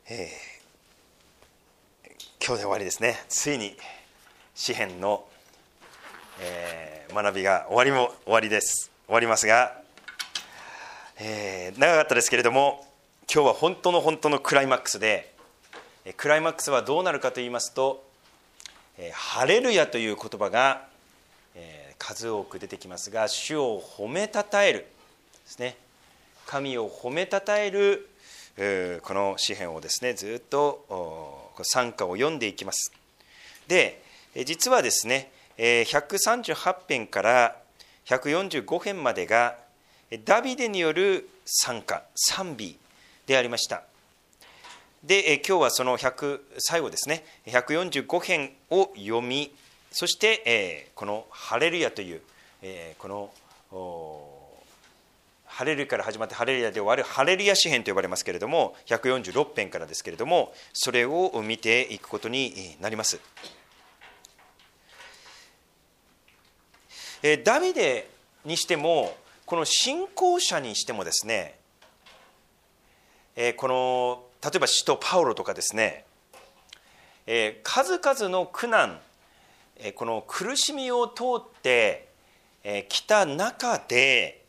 今日で終わりですね。ついに詩編の、学びが終わりますが、長かったですけれども、今日は本当のクライマックスで、クライマックスはどうなるかと言いますと、ハレルヤという言葉が、数多く出てきますが、主を褒めたたえるですね。神を褒めたたえるこの詩編をですね、ずっと賛歌を読んでいきます。で、実はですね、138編から145編までがダビデによる賛歌、賛美でありました。で、今日はその最後ですね、145編を読み、そして、このハレルヤという、このハレルヤから始まってハレルヤで終わるハレルヤ詩編と呼ばれますけれども、146編からですけれども、それを見ていくことになります。ダビデにしても、この信仰者にしてもですね、この例えば使徒パウロとかですね、数々の苦難、この苦しみを通ってきた中で、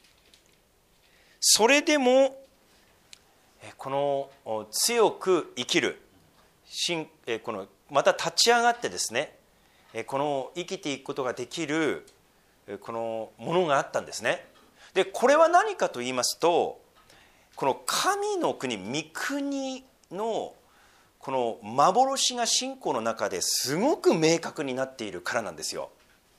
それでもこの強く生きる、このまた立ち上がってですね、この生きていくことができるこのものがあったんですね。で、これは何かと言いますと、この神の国、御国のこの幻が信仰の中ですごく明確になっているからなんですよ。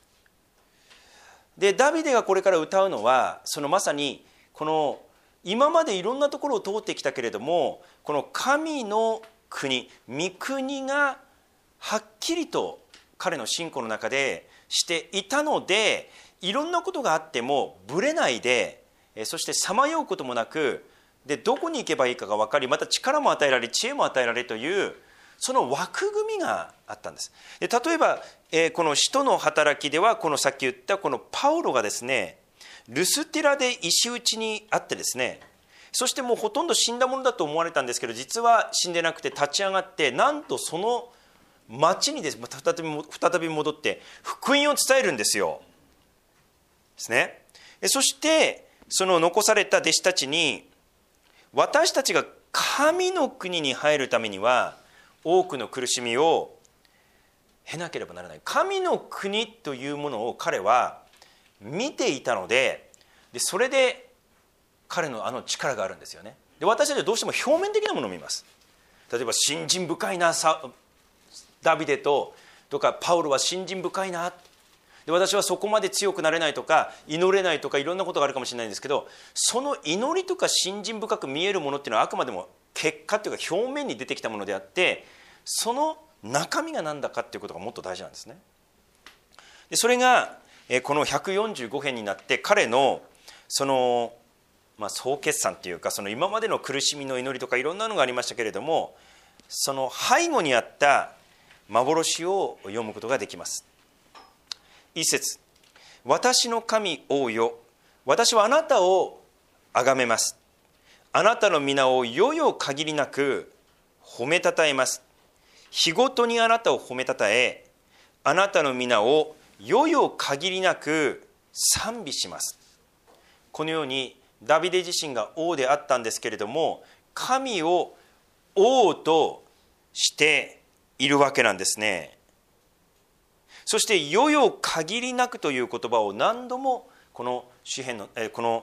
で、ダビデがこれから歌うのは、そのまさにこの今までいろんなところを通ってきたけれども、この神の国、御国がはっきりと彼の信仰の中でしていたので、いろんなことがあってもぶれないで、そしてさまようこともなく、でどこに行けばいいかが分かり、また力も与えられ、知恵も与えられという、その枠組みがあったんです。で、例えば、この使徒の働きでは、このさっき言ったこのパウロがですね、ルステラで石打ちにあってですね、そしてもうほとんど死んだものだと思われたんですけど、実は死んでなくて立ち上がって、なんとその町にですね、再び戻って福音を伝えるんですよ。ですね。そしてその残された弟子たちに、私たちが神の国に入るためには多くの苦しみを経なければならない。神の国というものを彼は見ていたので、それで彼の力があるんですよね。で、私たちはどうしても表面的なものを見ます。例えば信心深いな、ダビデとかパウロは信心深いな、で私はそこまで強くなれないとか祈れないとかいろんなことがあるかもしれないんですけど、その祈りとか信心深く見えるものっていうのはあくまでも結果というか表面に出てきたものであって、その中身が何だかっていうことがもっと大事なんですね。で、それがこの145編になって、彼のその総決算というか、その今までの苦しみの祈りとかいろんなのがありましたけれども、その背後にあった幻を読むことができます。一節、私の神王よ、私はあなたを崇めます。あなたの皆をよよ限りなく褒めたたえます。日ごとにあなたを褒めたたえ、あなたの皆をよよ限りなく賛美します。このようにダビデ自身が王であったんですけれども、神を王としているわけなんですね。そしてよよ限りなくという言葉を何度もこの詩編のこの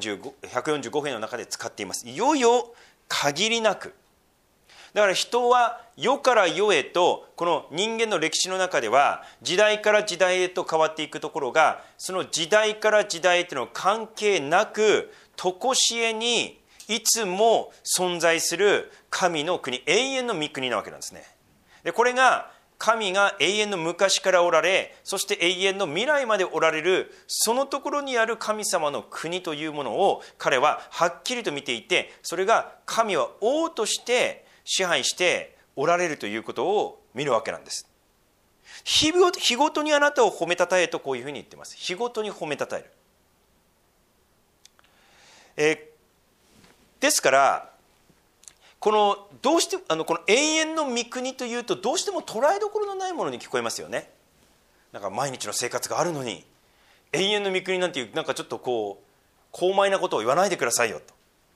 145編の中で使っています。よよ限りなく。だから人は世から世へと、この人間の歴史の中では時代から時代へと変わっていくところが、その時代から時代へとの関係なく、常しえにいつも存在する神の国、永遠の御国なわけなんですね。で、これが神が永遠の昔からおられ、そして永遠の未来までおられる、そのところにある神様の国というものを彼ははっきりと見ていて、それが神は王として支配しておられるということを見るわけなんです。日ごとにあなたを褒めたたえとこういうふうに言っています。日ごとに褒めたたえる。ですからこのどうしてこの永遠の御国というとどうしても捉えどころのないものに聞こえますよね。なんか毎日の生活があるのに永遠の御国なんていうなんかちょっとこう高邁なことを言わないでくださいよ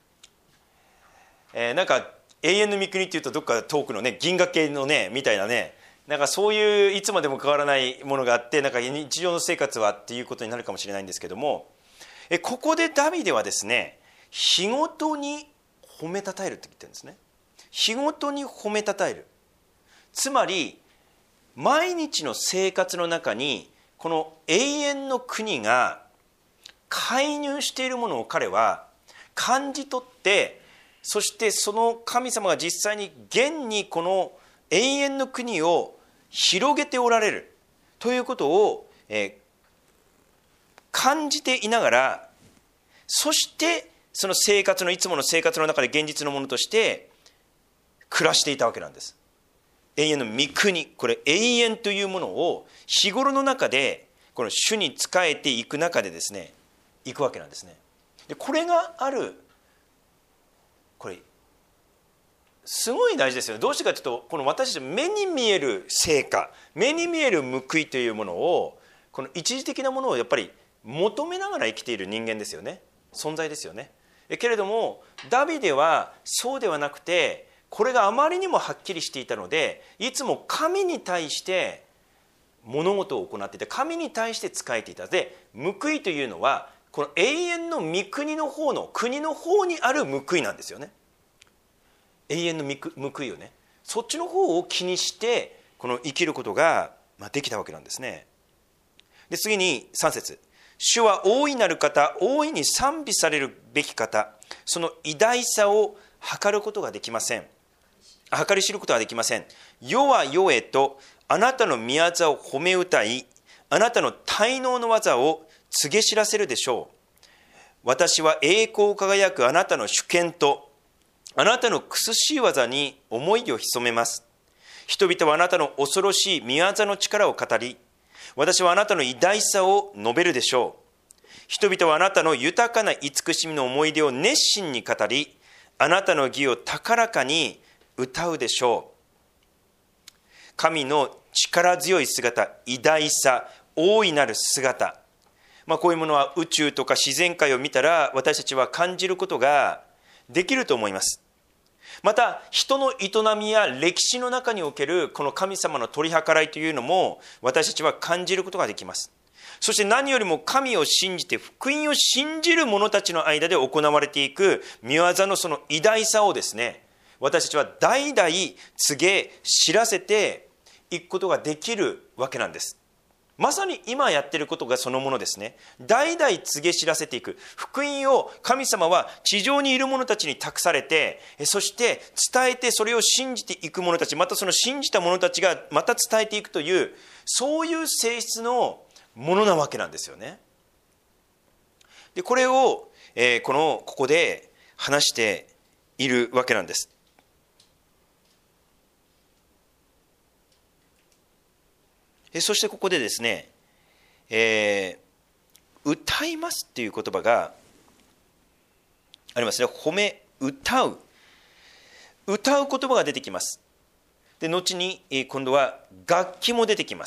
と、なんか永遠の御国っていうとどっか遠くのね銀河系のねみたいなね、なんかそういういつまでも変わらないものがあって、なんか日常の生活はっていうことになるかもしれないんですけども、ここでダビデはですね、日ごとに褒めたたえるって言ってるんですね。日ごとに褒めたたえる、つまり毎日の生活の中にこの永遠の国が介入しているものを彼は感じ取って、そしてその神様が実際に現にこの永遠の国を広げておられるということを、感じていながら、そしてその生活のいつもの生活の中で現実のものとして暮らしていたわけなんです。永遠の御国、これ永遠というものを日頃の中でこの主に仕えていく中でですね、いくわけなんですね。でこれがある、これすごい大事ですよね。どうしてかというと、この私たち目に見える成果、目に見える報いというものを、この一時的なものをやっぱり求めながら生きている人間ですよね。存在ですよね。けれどもダビデはそうではなくて、これがあまりにもはっきりしていたので、いつも神に対して物事を行っていて、神に対して仕えていた。で報いというのはこの永遠の御国の方の国の方にある報いなんですよね。永遠の報いをね、そっちの方を気にしてこの生きることができたわけなんですね。で次に3節、主は大いなる方、大いに賛美されるべき方、その偉大さを計ることができません。計り知ることができません。世は世へとあなたの御業を褒め歌い、あなたの大能の技を告げ知らせるでしょう。私は栄光輝くあなたの主権とあなたの苦しい技に思いを潜めます。人々はあなたの恐ろしい御業の力を語り、私はあなたの偉大さを述べるでしょう。人々はあなたの豊かな慈しみの思い出を熱心に語り、あなたの義を高らかに歌うでしょう。神の力強い姿、偉大さ、大いなる姿、こういうものは宇宙とか自然界を見たら私たちは感じることができると思います。また人の営みや歴史の中におけるこの神様の取り計らいというのも私たちは感じることができます。そして何よりも神を信じて福音を信じる者たちの間で行われていく御業のその偉大さをですね、私たちは代々告げ知らせていくことができるわけなんです。まさに今やっていることがそのものですね。代々告げ知らせていく福音を神様は地上にいる者たちに託されて、そして伝えてそれを信じていく者たち、またその信じた者たちがまた伝えていくという、そういう性質のものなわけなんですよね。でこれを、ここで話しているわけなんです。そしてここでですね、歌いますっていう言葉がありますね。褒め歌う言葉が出てきます。で後に今度は楽器も出てきます。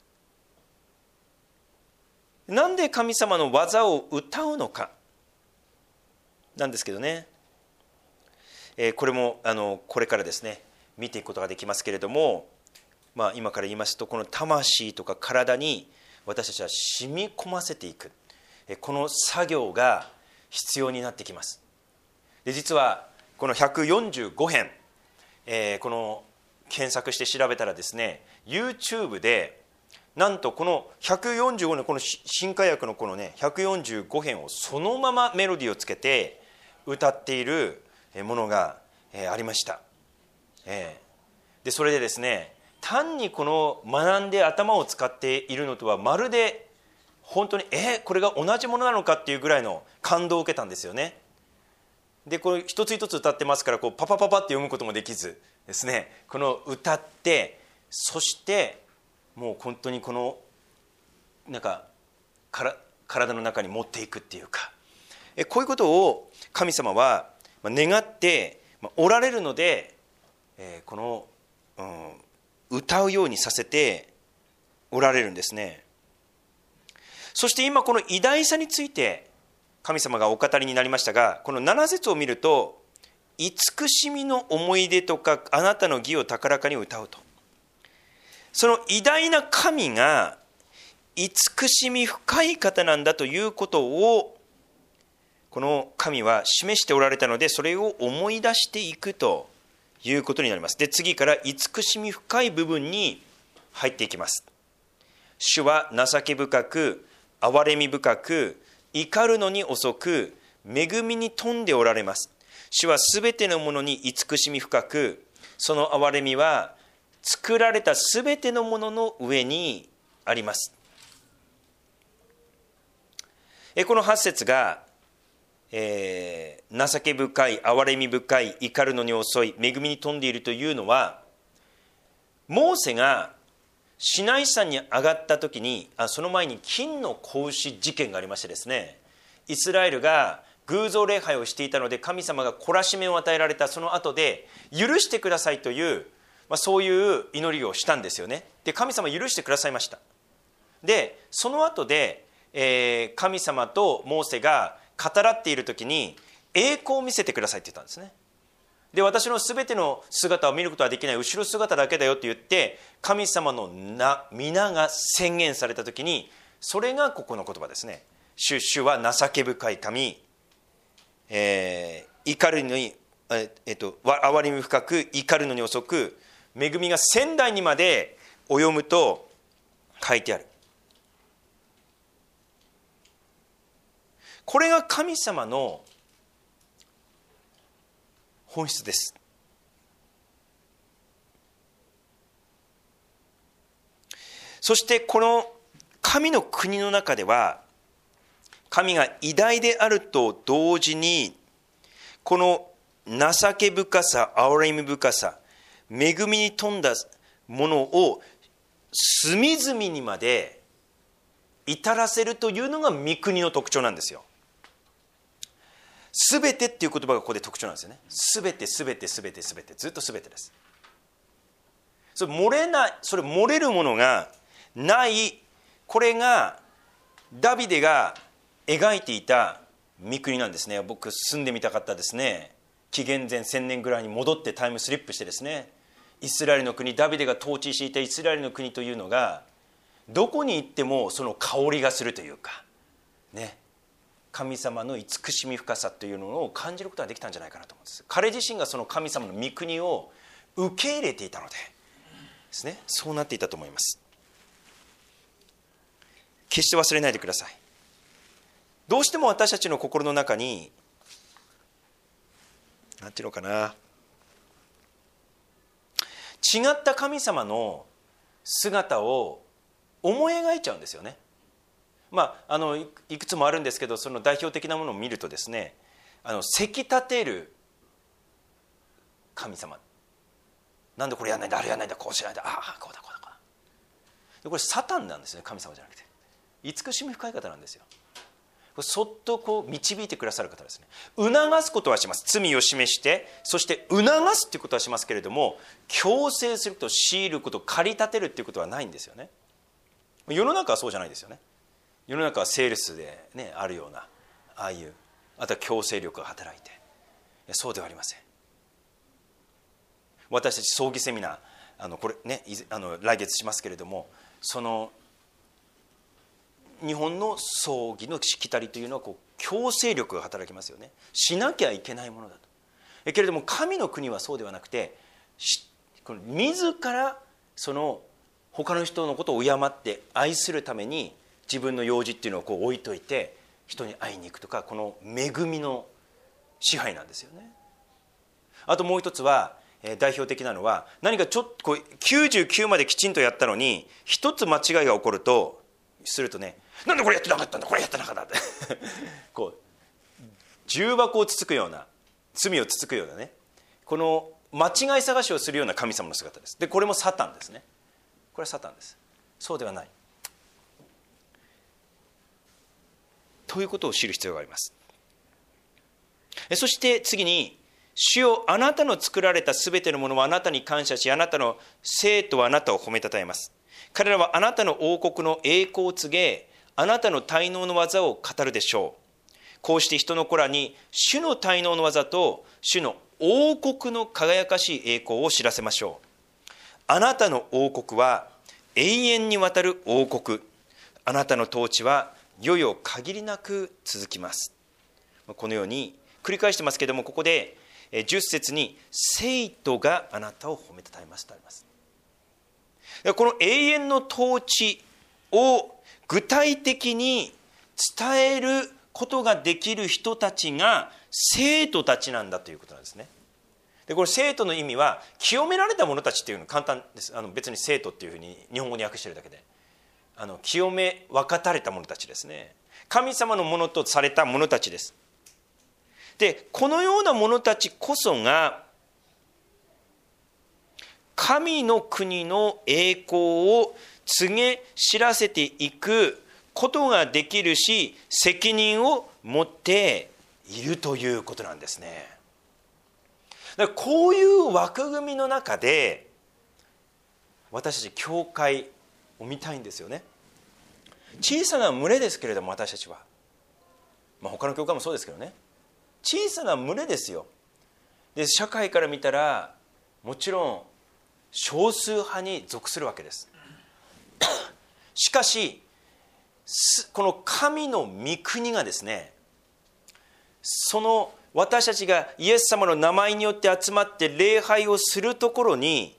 なんで神様の技を歌うのかなんですけどね、これもこれからですね見ていくことができますけれども、今から言いますと、この魂とか体に私たちは染み込ませていく、この作業が必要になってきます。で実はこの145編、この検索して調べたらですね、 YouTube でなんとこの145のこの新化訳のこのね145編をそのままメロディーをつけて歌っているものがありました。でそれでですね、単にこの学んで頭を使っているのとはまるで本当にこれが同じものなのかっていうぐらいの感動を受けたんですよね。でこれ一つ一つ歌ってますから、こうパパパパって読むこともできずですね、この歌って、そしてもう本当にこのなんか体の中に持っていくっていうか、こういうことを神様は願っておられるので、この、歌うようにさせておられるんですね。そして今この偉大さについて神様がお語りになりましたが、この7節を見ると、慈しみの思い出とかあなたの義を高らかに歌うと、その偉大な神が慈しみ深い方なんだということをこの神は示しておられたので、それを思い出していくということになります。で、次から慈しみ深い部分に入っていきます。主は情け深く、憐れみ深く、怒るのに遅く、恵みに富んでおられます。主はすべてのものに慈しみ深く、その憐れみは作られたすべてのものの上にあります。この8節が、情け深い、憐れみ深い、怒るのに遅い、恵みに富んでいるというのは、モーセがシナイ山に上がった時に、その前に金の子牛事件がありましてですね、イスラエルが偶像礼拝をしていたので神様が懲らしめを与えられたその後で、許してくださいという、そういう祈りをしたんですよね。で、神様許してくださいました。で、その後で、神様とモーセが語らっている時に、栄光を見せてくださいって言ったんですね。で、私のすべての姿を見ることはできない、後ろ姿だけだよって言って、神様の皆が宣言された時に、それがここの言葉ですね。主は情け深い神、怒るのに、憐れみ深く、怒るのに遅く、恵みが千代にまで及むと書いてある。これが神様の本質です。そしてこの神の国の中では、神が偉大であると同時に、この情け深さ、憐れみ深さ、恵みに富んだものを隅々にまで至らせるというのが御国の特徴なんですよ。すべてっていう言葉がここで特徴なんですよね。すべてすべてすべてすべて、ずっとすべてです。それ漏れるものがない、これがダビデが描いていた御国なんですね。僕住んでみたかったですね。紀元前1000年ぐらいに戻ってタイムスリップしてですね、イスラエルの国、ダビデが統治していたイスラエルの国というのが、どこに行ってもその香りがするというかね、神様の慈しみ深さというのを感じることができたんじゃないかなと思うんです。彼自身がその神様の御国を受け入れていたのでですね、そうなっていたと思います。決して忘れないでください。どうしても私たちの心の中に、なんていうのかな、違った神様の姿を思い描いちゃうんですよね。いくつもあるんですけど、その代表的なものを見るとですね、せき立てる神様、なんでこれやんないんだ、あれやんないんだ、こうしないんだ、ああこうだこうだこうだ。でこれサタンなんですね。神様じゃなくて慈しみ深い方なんですよ。そっとこう導いてくださる方ですね。促すことはします。罪を示して、そして促すということはしますけれども、強制すること、強いること、駆り立てるということはないんですよね。世の中はそうじゃないですよね。世の中はセールスで、ね、あるようなああいう、あとは強制力が働いて、そうではありません。私たち葬儀セミナー、これね、来月しますけれども、その日本の葬儀のしきたりというのは強制力が働きますよね。しなきゃいけないものだと。けれども神の国はそうではなくて、自らその他の人のことを敬って愛するために自分の用事っていうのを置いといて人に会いに行くとか、この恵みの支配なんですよね。あともう一つは、代表的なのは、何かちょっと99まできちんとやったのに一つ間違いが起こるとするとね、なんでこれやってなかったんだ、これやってなかったんだ重箱をつつくような、罪をつつくようなね、この間違い探しをするような神様の姿です。でこれもサタンですね。これはサタンです。そうではないということを知る必要があります。そして次に、 主よ、あなたの作られたすべてのものはあなたに感謝し、あなたの生徒はあなたを褒めたたえます。彼らはあなたの王国の栄光を告げ、あなたの大能の技を語るでしょう。こうして人の子らに主の大能の技と主の王国の輝かしい栄光を知らせましょう。あなたの王国は永遠にわたる王国。あなたの統治は世々限りなく続きます。このように繰り返してますけれども、ここで10節に生徒があなたを褒めたたえますとあります。この永遠の統治を具体的に伝えることができる人たちが生徒たちなんだということなんですね。でこれ生徒の意味は清められた者たちっていうの簡単です。別に生徒っていうふうに日本語に訳してるだけで、清め分かたれた者たちですね。神様のものとされた者たちです。でこのような者たちこそが神の国の栄光を告げ知らせていくことができるし、責任を持っているということなんですね。だからこういう枠組みの中で私たち教会を見たいんですよね。小さな群れですけれども、私たちは、他の教会もそうですけどね、小さな群れですよ。で社会から見たらもちろん少数派に属するわけです。しかしこの神の御国がですね、その私たちがイエス様の名前によって集まって礼拝をするところに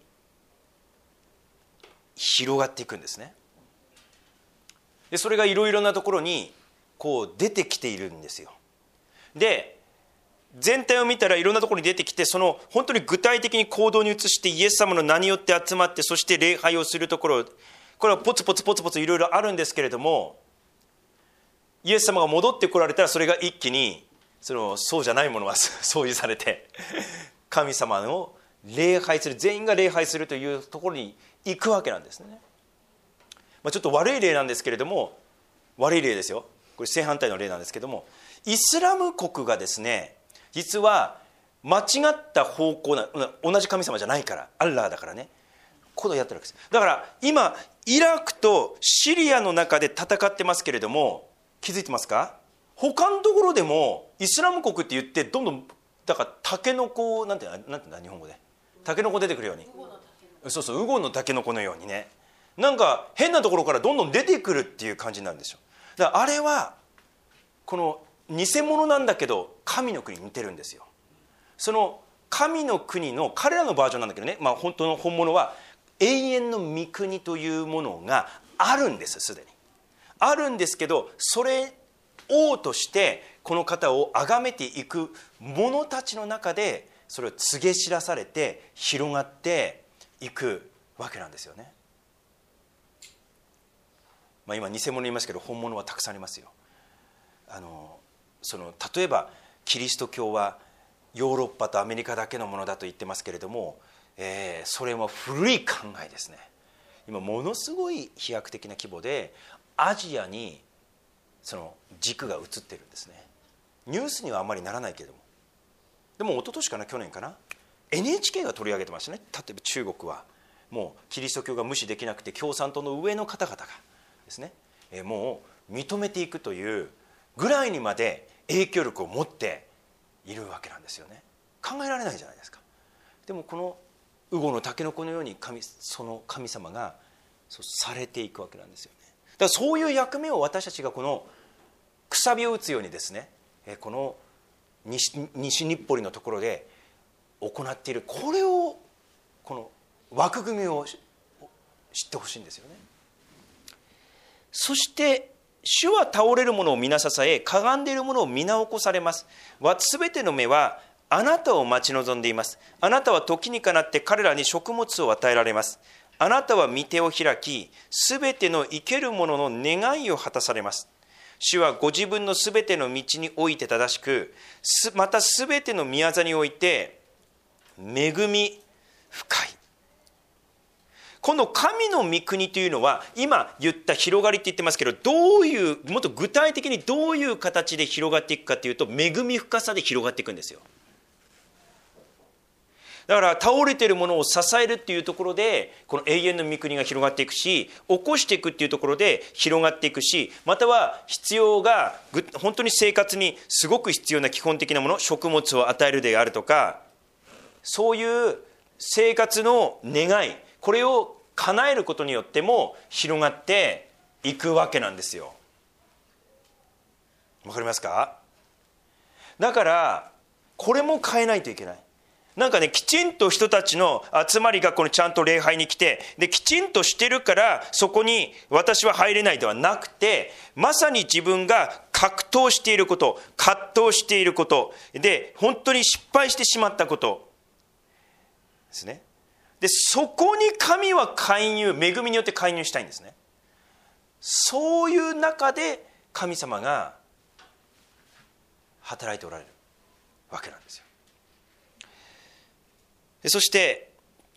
広がっていくんですね。でそれがいろいろなところにこう出てきているんですよ。で全体を見たらいろんなところに出てきて、その本当に具体的に行動に移してイエス様の名によって集まって、そして礼拝をするところ、これはポツポツポツポツいろいろあるんですけれども、イエス様が戻ってこられたらそれが一気にそうじゃないものが掃除されて神様を礼拝する、全員が礼拝するというところに行くわけなんですね。ちょっと悪い例なんですけれども、悪い例ですよ、これ正反対の例なんですけども、イスラム国がですね、実は間違った方向な、同じ神様じゃないから、アッラーだからね、こうやってるわけです。だから今イラクとシリアの中で戦ってますけれども、気づいてますか？他のところでもイスラム国って言ってどんどん、だからタケノコなんて日本語でタケノコ出てくるように、そうそう、ウゴのタケノコのようにね、なんか変なところからどんどん出てくるっていう感じなんですよ。だからあれはこの偽物なんだけど神の国に似てるんですよ。その神の国の彼らのバージョンなんだけどね、本当の本物は永遠の御国というものがあるんです。すでにあるんですけど、それ王としてこの方を崇めていく者たちの中でそれを告げ知らされて広がっていくわけなんですよね。今偽物言いますけど本物はたくさんありますよ。例えばキリスト教はヨーロッパとアメリカだけのものだと言ってますけれども、それも古い考えですね。今ものすごい飛躍的な規模でアジアにその軸が移ってるんですね。ニュースにはあんまりならないけれども、でも一昨年かな、去年かな、 NHK が取り上げてましたね。例えば中国はもうキリスト教が無視できなくて、共産党の上の方々がですね、もう認めていくというぐらいにまで影響力を持っているわけなんですよね。考えられないじゃないですか。でもこのウゴのタケノコのようにその神様がそうされていくわけなんですよね。だからそういう役目を私たちがこのくさびを打つようにですね、この西日暮里のところで行っている、これをこの枠組みを知ってほしいんですよね。そして主は倒れる者を皆支え、かがんでいる者を皆起こされます。すべての目はあなたを待ち望んでいます。あなたは時にかなって彼らに食物を与えられます。あなたは御手を開き、すべての生ける者の願いを果たされます。主はご自分のすべての道において正しく、またすべての御業において恵み深い。この神の御国というのは今言った広がりって言ってますけど、どういう、もっと具体的にどういう形で広がっていくかというと、恵み深さで広がっていくんですよ。 だから倒れているものを支えるっていうところでこの永遠の御国が広がっていくし、起こしていくっていうところで広がっていくし、または必要が本当に生活にすごく必要な基本的なもの、食物を与えるであるとか、そういう生活の願い、これを叶えることによっても広がっていくわけなんですよ。わかりますか？だからこれも変えないといけない。なんかね、きちんと人たちの集まりがこのちゃんと礼拝に来て、できちんとしてるからそこに私は入れないではなくて、まさに自分が格闘していること、葛藤していることで、本当に失敗してしまったことですね。でそこに神は介入、恵みによって介入したいんですね。そういう中で神様が働いておられるわけなんですよ。でそして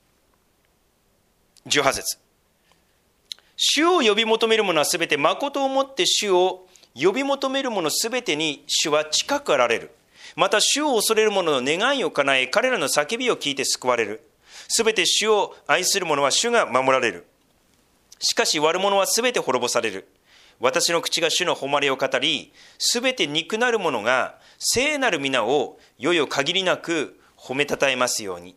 18節、主を呼び求める者はすべて誠をもって主を呼び求める者すべてに主は近くあられる。また主を恐れる者の願いを叶え、彼らの叫びを聞いて救われる。すべて主を愛する者は主が守られる。しかし悪者はすべて滅ぼされる。私の口が主の誉れを語り、すべて憎なる者が聖なる皆をよよ限りなく褒めたたえますように。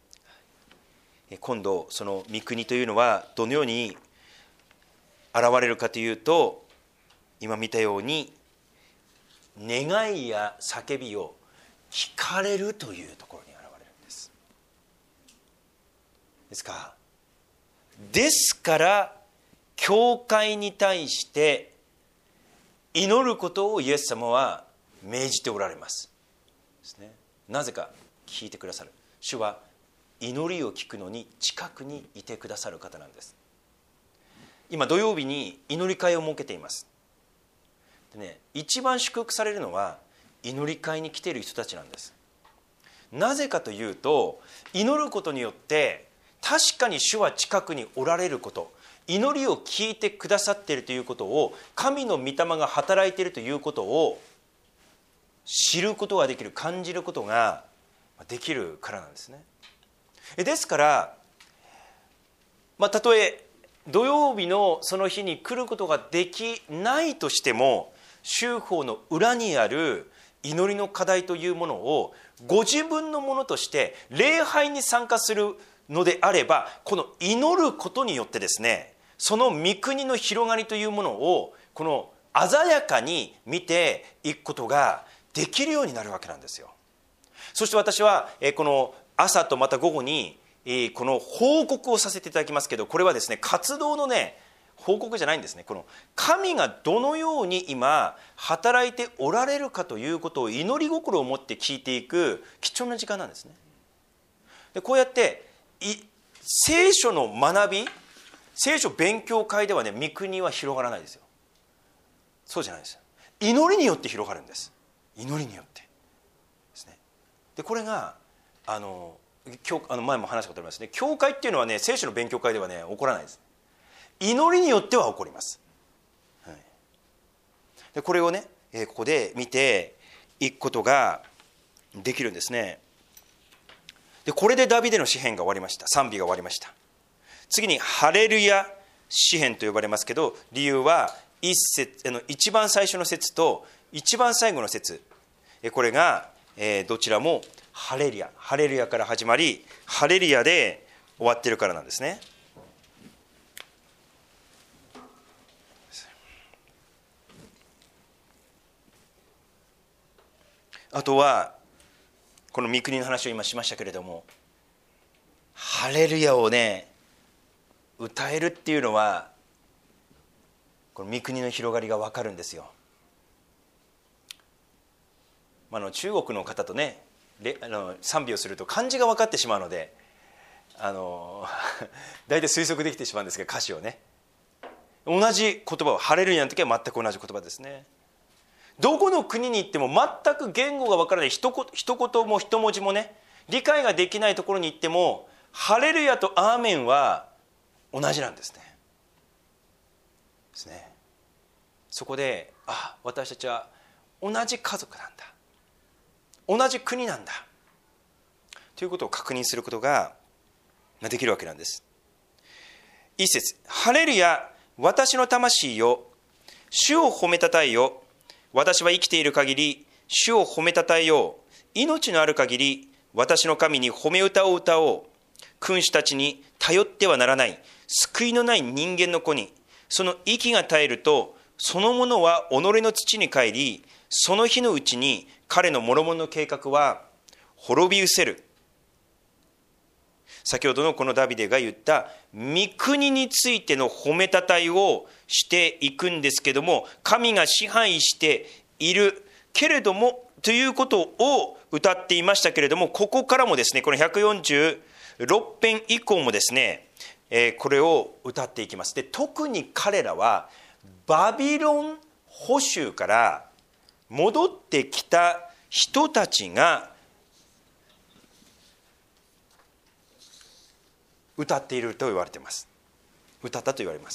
今度その御国というのはどのように現れるかというと、今見たように願いや叫びを聞かれるというところに現れるんです。ですから教会に対して祈ることをイエス様は命じておられますですね。なぜか聞いてくださる。主は祈りを聞くのに近くにいてくださる方なんです。今土曜日に祈り会を設けています。でね、一番祝福されるのは祈り会に来ている人たちなんです。なぜかというと、祈ることによって確かに主は近くにおられること、祈りを聞いてくださっているということを、神の御霊が働いているということを知ることができる、感じることができるからなんですね。ですから、たとえ土曜日のその日に来ることができないとしても、宗法の裏にある祈りの課題というものをご自分のものとして礼拝に参加するのであれば、この祈ることによってですね、その御国の広がりというものをこの鮮やかに見ていくことができるようになるわけなんですよ。そして私はこの朝とまた午後にこの報告をさせていただきますけど、これはですね、活動のね報告じゃないんですね。この神がどのように今働いておられるかということを祈り心を持って聞いていく貴重な時間なんですね。でこうやって聖書の学び、聖書勉強会ではね、御国は広がらないですよ。そうじゃないですよ。祈りによって広がるんです。祈りによってですね。でこれが前も話したことありますね。教会っていうのはね、聖書の勉強会ではね起こらないです。祈りによっては起こります、はい、でこれをね、ここで見ていくことができるんですね。でこれでダビデの詩篇が終わりました。賛美が終わりました。次にハレルヤ詩篇と呼ばれますけど、理由は一番最初の節と一番最後の節、これがどちらもハレルヤ、ハレルヤから始まりハレルヤで終わってるからなんですね。あとはこの御国の話を今しましたけれども、ハレルヤをね歌えるっていうのはこの御国の広がりが分かるんですよ。中国の方とね賛美をすると漢字が分かってしまうので大体推測できてしまうんですが、歌詞をね同じ言葉を、ハレルヤの時は全く同じ言葉ですね。どこの国に行っても全く言語が分からない、一言も一文字もね理解ができないところに行ってもハレルヤとアーメンは同じなんですね。そこで私たちは同じ家族なんだ、同じ国なんだということを確認することができるわけなんです。一節、ハレルヤ、私の魂よ、主を褒めたたえよ。私は生きている限り、主を褒めたたえよう。命のある限り、私の神に褒め歌を歌おう。君主たちに頼ってはならない、救いのない人間の子に、その息が絶えると、そのものは己の土に帰り、その日のうちに彼の諸々の計画は滅び失せる。先ほどのこのダビデが言った御国についての褒めたたえをしていくんですけども、神が支配しているけれどもということを歌っていましたけれども、ここからもですね、この146編以降もですね、これを歌っていきます。で、特に彼らはバビロン捕囚から戻ってきた人たちが歌っていると言われています。歌ったと言われます。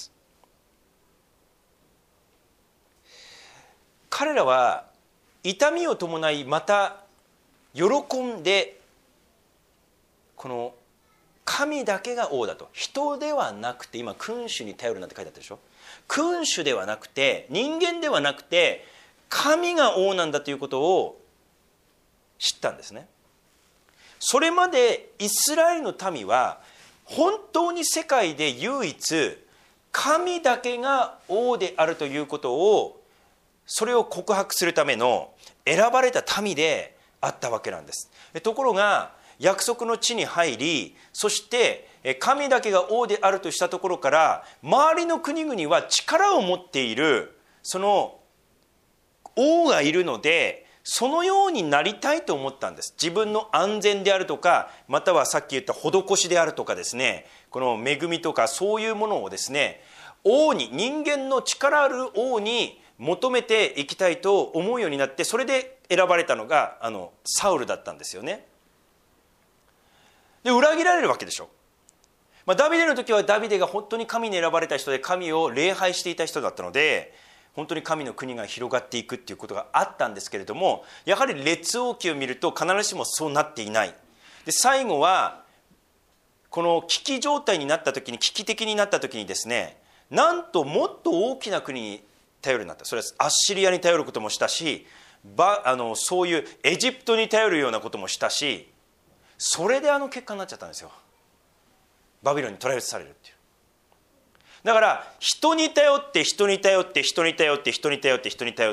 彼らは痛みを伴い、また喜んで、この神だけが王だと、人ではなくて、今君主に頼るなんて書いてあったでしょ。君主ではなくて、人間ではなくて、神が王なんだということを知ったんですね。それまでイスラエルの民は本当に世界で唯一神だけが王であるということを、それを告白するための選ばれた民であったわけなんです。ところが約束の地に入り、そして神だけが王であるとしたところから、周りの国々は力を持っているその王がいるので、そのようになりたいと思ったんです。自分の安全であるとか、またはさっき言った施しであるとかですね、この恵みとかそういうものをですね、王に、人間の力ある王に求めていきたいと思うようになって、それで選ばれたのがサウルだったんですよね。で、裏切られるわけでしょ。ダビデの時はダビデが本当に神に選ばれた人で、神を礼拝していた人だったので、本当に神の国が広がっていくっていうことがあったんですけれども、やはり列王記を見ると必ずしもそうなっていない。で、最後はこの危機状態になった時に、危機的になった時にですね、なんともっと大きな国に頼るようになった。それはアッシリアに頼ることもしたし、そういうエジプトに頼るようなこともしたし、それで結果になっちゃったんですよ。バビロンに捕らえ移されるっていう。だから人に頼って人に頼って人に頼って人に頼って人に頼って、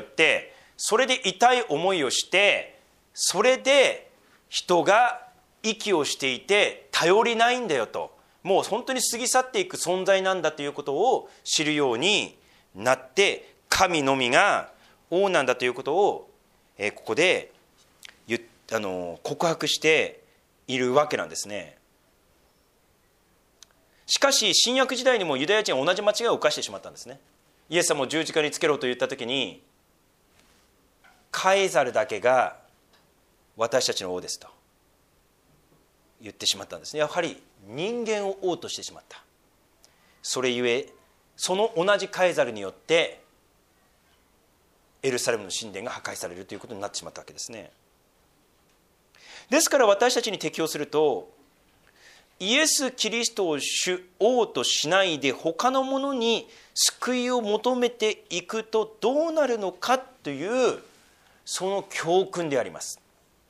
それで痛い思いをして、それで人が息をしていて頼りないんだよと、もう本当に過ぎ去っていく存在なんだということを知るようになって、神のみが王なんだということをここで告白しているわけなんですね。しかし新約時代にもユダヤ人は同じ間違いを犯してしまったんですね。イエス様を十字架につけろと言った時に、カエザルだけが私たちの王ですと言ってしまったんですね。やはり人間を王としてしまった。それゆえ、その同じカエザルによってエルサレムの神殿が破壊されるということになってしまったわけですね。ですから私たちに適用すると、イエス・キリストを主王としないで他のものに救いを求めていくとどうなるのかという、その教訓であります。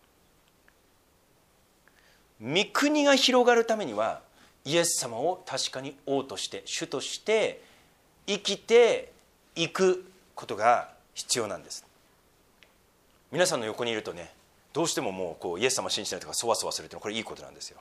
御国が広がるためには、イエス様を確かに王として主として生きていくことが必要なんです。皆さんの横にいるとね、どうしてももうイエス様を信じないとかそわそわするというのは、これいいことなんですよ。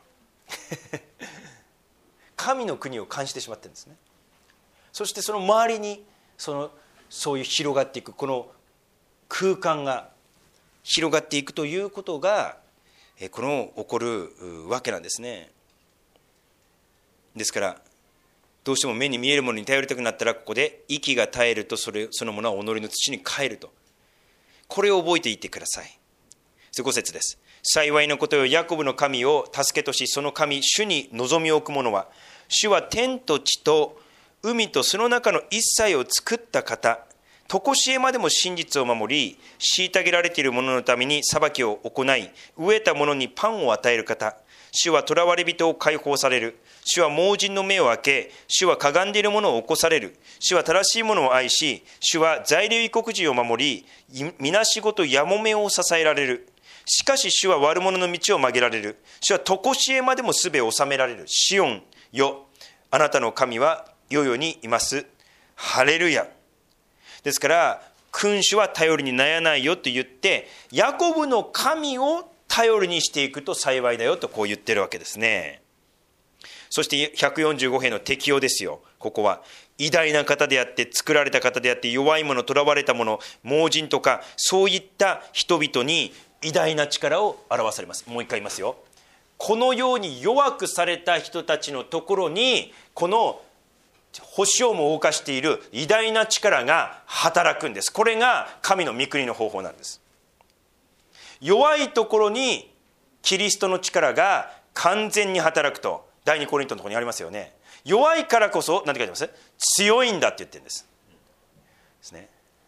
神の国を感じてしまってるんですね。そしてその周りにそういう広がっていく、この空間が広がっていくということが起こるわけなんですね。ですからどうしても目に見えるものに頼りたくなったら、ここで息が絶えるとそのものは己の土に帰ると、これを覚えていってください。5節です。幸いのことよ、ヤコブの神を助けとし、その神主に望みを置く者は、主は天と地と海とその中の一切を作った方、 常しえまでも真実を守り、虐げられている者のために裁きを行い、飢えた者にパンを与える方。主は囚われ人を解放される。主は盲人の目を開け、主はかがんでいる者を起こされる。主は正しい者を愛し、主は在留異国人を守り、みなしごとやもめを支えられる。しかし主は悪者の道を曲げられる。主は常しえまでもすべを治められる。シオンよ、あなたの神は世々にいます。ハレルヤ。ですから君主は頼りにならないよと言って、ヤコブの神を頼りにしていくと幸いだよとこう言ってるわけですね。そして145編の適用ですよ。ここは偉大な方であって、作られた方であって、弱い者、囚われた者、盲人とか、そういった人々に偉大な力を表されます。もう一回言いますよ。このように弱くされた人たちのところに、この星をも動かしている偉大な力が働くんです。これが神の御国の方法なんです。弱いところにキリストの力が完全に働くと、第2コリントのところにありますよね。弱いからこそ、何て書いてます？強いんだって言ってるんですね。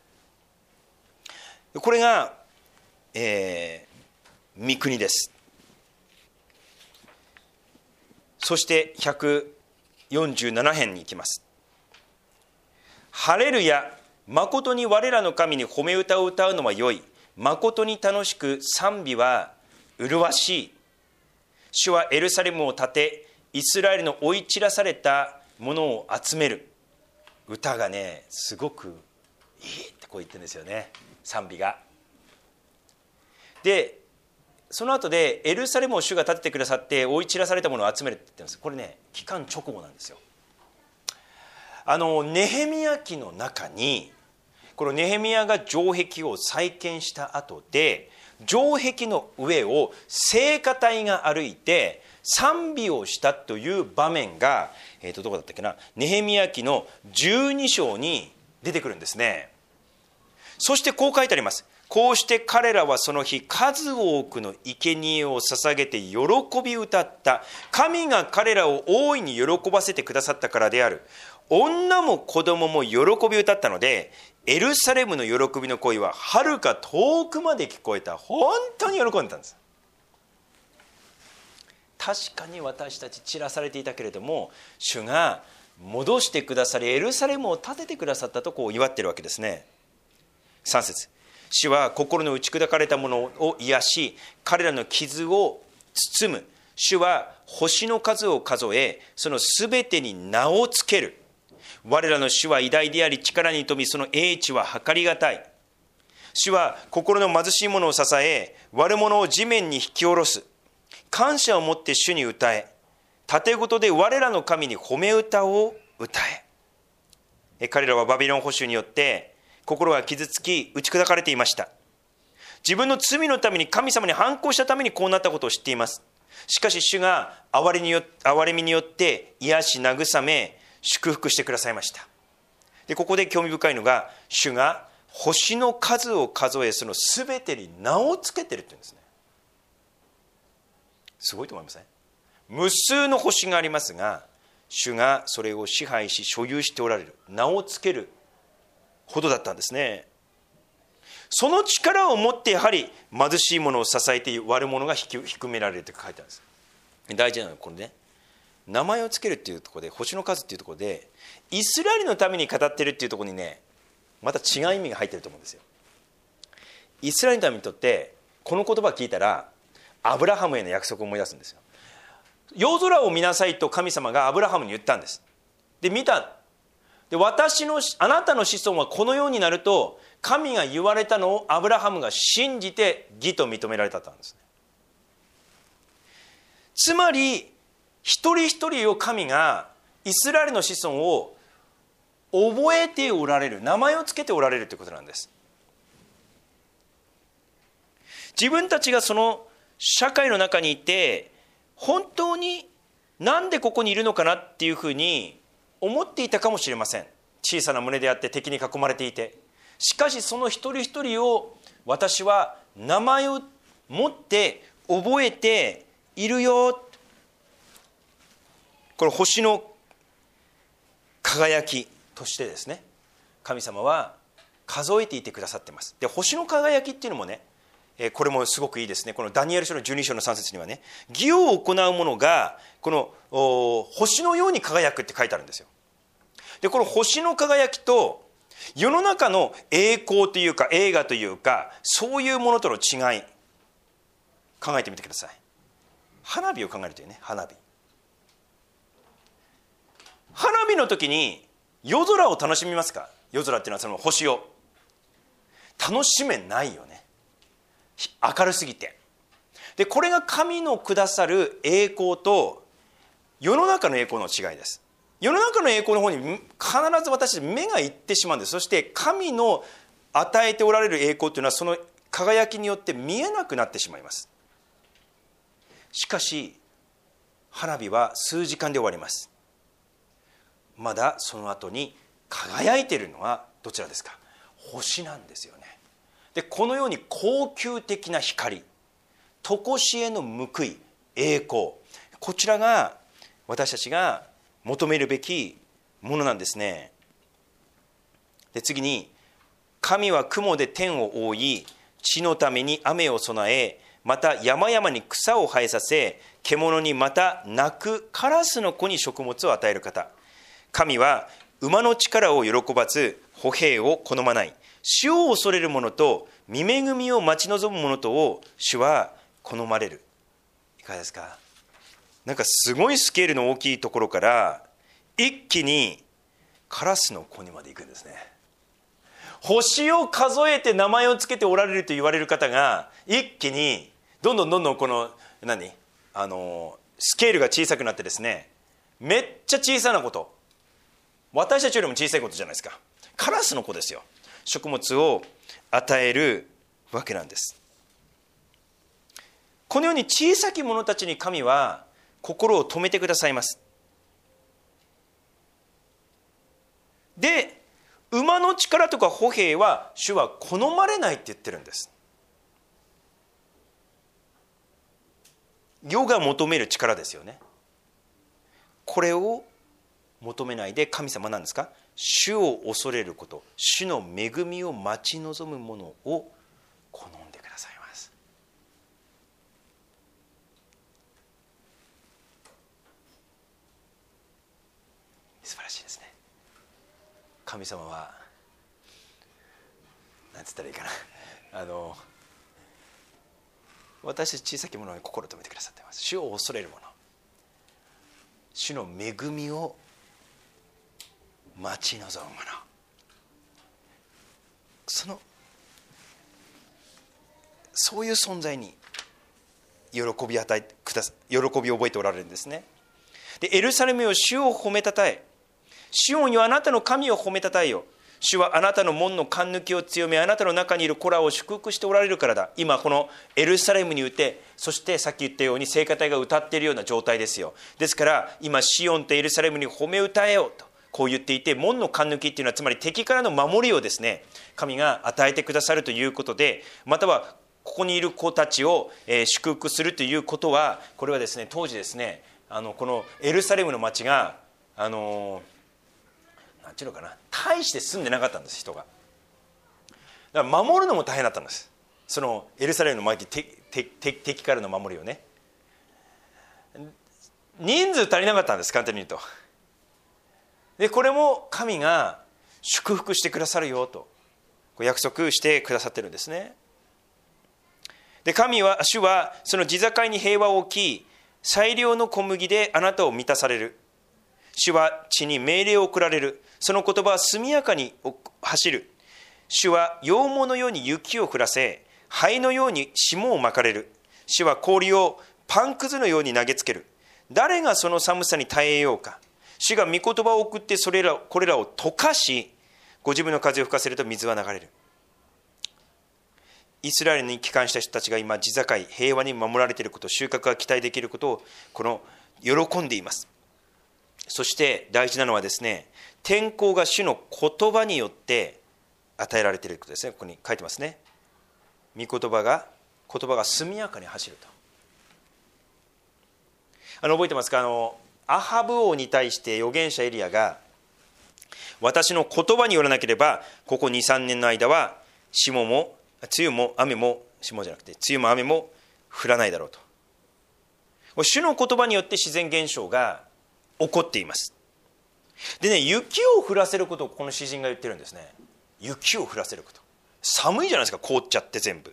これが、御国です。そして147編に行きます。ハレルヤ、誠に我らの神に褒め歌を歌うのは良い。誠に楽しく賛美は麗しい。主はエルサレムを建て、イスラエルの追い散らされたものを集める。歌がね、すごくいいってこう言ってるんですよね、賛美が。でその後でエルサレムを主が建ててくださって追い散らされたものを集めるって言ってるんです。これね、期間直後なんですよ。ネヘミヤ記の中に、このネヘミヤが城壁を再建した後で、城壁の上を聖歌隊が歩いて賛美をしたという場面が、どこだったっけな、ネヘミヤ記の12章に出てくるんですね。そしてこう書いてあります。こうして彼らはその日、数多くの生贄を捧げて喜び歌った。神が彼らを大いに喜ばせてくださったからである。女も子供も喜び歌ったので、エルサレムの喜びの声ははるか遠くまで聞こえた。本当に喜んでたんです。確かに私たち散らされていたけれども、主が戻してくださり、エルサレムを建ててくださったとこう祝っているわけですね。3節、主は心の打ち砕かれたものを癒し、彼らの傷を包む。主は星の数を数え、そのすべてに名をつける。我らの主は偉大であり、力に富み、その英知は計りがたい。主は心の貧しい者を支え、悪者を地面に引き下ろす。感謝を持って主に歌え、盾事で我らの神に褒め歌を歌え。彼らはバビロン捕囚によって心が傷つき打ち砕かれていました。自分の罪のために神様に反抗したためにこうなったことを知っています。しかし主が憐れみによって癒し慰め祝福してくださいました。でここで興味深いのが、主が星の数を数え、そのすべてに名をつけてるって言うんですね。すごいと思いません？無数の星がありますが、主がそれを支配し所有しておられる、名をつけるほどだったんですね。その力を持ってやはり貧しい者を支えて悪者が低められると書いてあるんです。大事なのはこれね、名前をつけるっていうところで、星の数っていうところでイスラエルのために語ってるっていうところにね、また違う意味が入ってると思うんですよ。イスラエルのためにとってこの言葉を聞いたら、アブラハムへの約束を思い出すんですよ。夜空を見なさいと神様がアブラハムに言ったんです。で見た。であなたの子孫はこのようになると神が言われたのをアブラハムが信じて義と認められたんですね。つまり一人一人を神がイスラエルの子孫を覚えておられる、名前をつけておられるということなんです。自分たちがその社会の中にいて、本当になんでここにいるのかなっていうふうに思っていたかもしれません。小さな胸であって敵に囲まれていて、しかしその一人一人を私は名前を持って覚えているよ。これ星の輝きとしてですね、神様は数えていてくださってます。で、星の輝きっていうのもね、これもすごくいいですね。このダニエル書の12章の3節にはね、義を行う者がこの星のように輝くって書いてあるんですよ。で、この星の輝きと世の中の栄光というか栄華というか、そういうものとの違い考えてみてください。花火を考えるというね、花火の時に夜空を楽しみますか？夜空っていうのはその星を楽しめないよね、明るすぎて。で、これが神のくださる栄光と世の中の栄光の違いです。世の中の栄光の方に必ず私たち目がいってしまうんです。そして神の与えておられる栄光というのはその輝きによって見えなくなってしまいます。しかし花火は数時間で終わります。まだその後に輝いているのはどちらですか？星なんですよね。で、このように高級的な光、常しえの報い、栄光、こちらが私たちが求めるべきものなんですね。で、次に、神は雲で天を覆い、地のために雨を備え、また山々に草を生えさせ、獣にまた鳴くカラスの子に食物を与える方。神は馬の力を喜ばず、歩兵を好まない。主を恐れる者と御恵みを待ち望む者とを主は好まれる。いかがですか？なんかすごいスケールの大きいところから一気にカラスの子にまで行くんですね。星を数えて名前をつけておられると言われる方が一気にどんどんこのスケールが小さくなってですね、めっちゃ小さなこと、私たちよりも小さいことじゃないですか。カラスの子ですよ。食物を与えるわけなんです。このように小さき者たちに神は心を止めてくださいます。で、馬の力とか歩兵は主は好まれないって言ってるんです。世が求める力ですよね。これを求めないで、神様は何ですか？主を恐れること、主の恵みを待ち望むものを好んでくださいます。素晴らしいですね。神様はなんつったらいいかな、私たち小さき者に心を止めてくださっています。主を恐れる者、主の恵みを待ち望む者、そういう存在に喜びを覚えておられるんですね。で、エルサレムよ、主を褒めたたえ、シオンよ、あなたの神を褒めたたえよ。主はあなたの門の勘抜きを強め、あなたの中にいる子らを祝福しておられるからだ。今このエルサレムにいて、そしてさっき言ったように聖歌隊が歌っているような状態ですよ。ですから今シオンとエルサレムに褒め歌えよとこう言っていて、門の勘抜きっていうのはつまり敵からの守りをですね、神が与えてくださるということで、またはここにいる子たちを祝福するということは、これはですね、当時ですね、このエルサレムの町がなんていうのかな、大して住んでなかったんです、人が。だから守るのも大変だったんです、そのエルサレムの町、敵からの守りをね。人数足りなかったんです、簡単に言うと。で、これも神が祝福してくださるよと約束してくださってるんですね。で、主はその地境に平和を置き、最良の小麦であなたを満たされる。主は地に命令を送られる。その言葉は速やかに走る。主は羊毛のように雪を降らせ、灰のように霜をまかれる。主は氷をパンくずのように投げつける。誰がその寒さに耐えようか。主が御言葉を送ってこれらを溶かし、ご自分の風を吹かせると水は流れる。イスラエルに帰還した人たちが今地境平和に守られていること、収穫が期待できることを喜んでいます。そして大事なのはですね、天候が主の言葉によって与えられていることですね。ここに書いてますね。言葉が速やかに走ると。覚えてますか？アハブ王に対して預言者エリアが、 私の言葉によらなければ、ここ 2,3 年の間は梅雨も雨も降らないだろうと。主の言葉によって自然現象が起こっています。でね、雪を降らせることをこの詩人が言ってるんですね。雪を降らせること。寒いじゃないですか、凍っちゃって全部。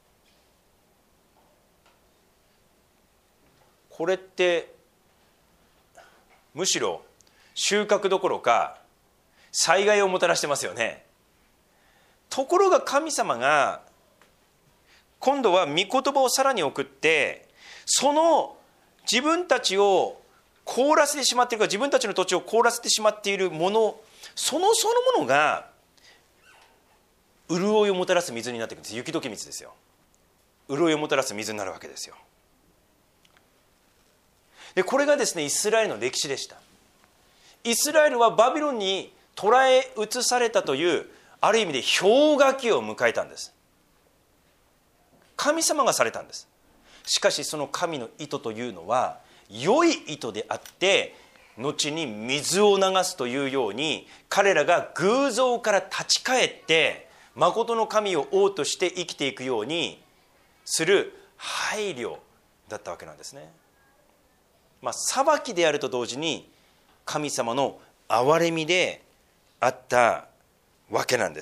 これってむしろ収穫どころか災害をもたらしてますよね。ところが神様が今度は御言葉をさらに送って、その自分たちを凍らせてしまっているか、自分たちの土地を凍らせてしまっているもの、そのものが潤いをもたらす水になっていくんです。雪解け水ですよ。潤いをもたらす水になるわけですよ。でこれがですね、イスラエルの歴史でした。イスラエルはバビロンに捕らえ移されたという、ある意味で氷河期を迎えたんです。神様がされたんです。しかしその神の意図というのは良い意図であって、後に水を流すというように、彼らが偶像から立ち返って真の神を王として生きていくようにする配慮だったわけなんですね。裁きであると同時に神様の憐れみであったわけなんです。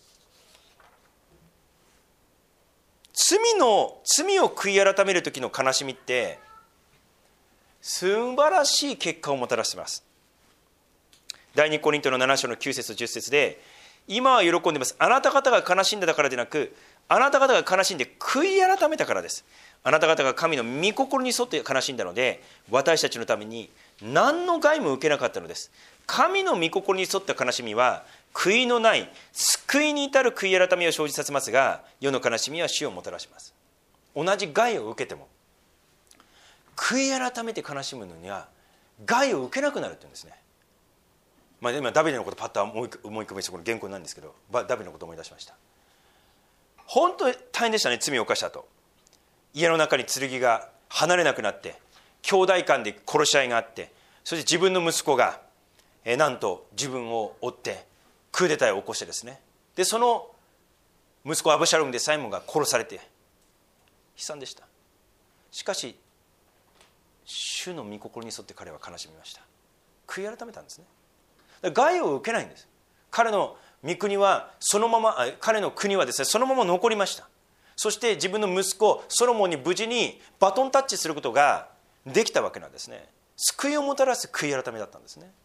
罪を悔い改める時の悲しみって素晴らしい結果をもたらしています。第2コリントの7章の9節10節で、今は喜んでいます。あなた方が悲しんだからでなく、あなた方が悲しんで悔い改めたからです。あなた方が神の御心に沿って悲しんだので、私たちのために何の害も受けなかったのです。神の御心に沿った悲しみは悔いのない救いに至る悔い改めを生じさせますが、世の悲しみは死をもたらします。同じ害を受けても悔い改めて悲しむのには害を受けなくなるって言うんですね。今ダビデのことパッと思い浮かべて、この原稿なんですけど、ダビデのことを思い出しました。本当に大変でしたね。罪を犯したと、家の中に剣が離れなくなって、兄弟間で殺し合いがあって、そして自分の息子がなんと自分を追ってクーデターを起こしてですね、でその息子アブシャロムでサイモンが殺されて、悲惨でした。しかし主の御心に沿って彼は悲しみました。悔い改めたんですね。害を受けないんです。彼の御国はそのまま、彼の国はですね、そのまま残りました。そして自分の息子ソロモンに無事にバトンタッチすることができたわけなんですね。救いをもたらす悔い改めだったんですね。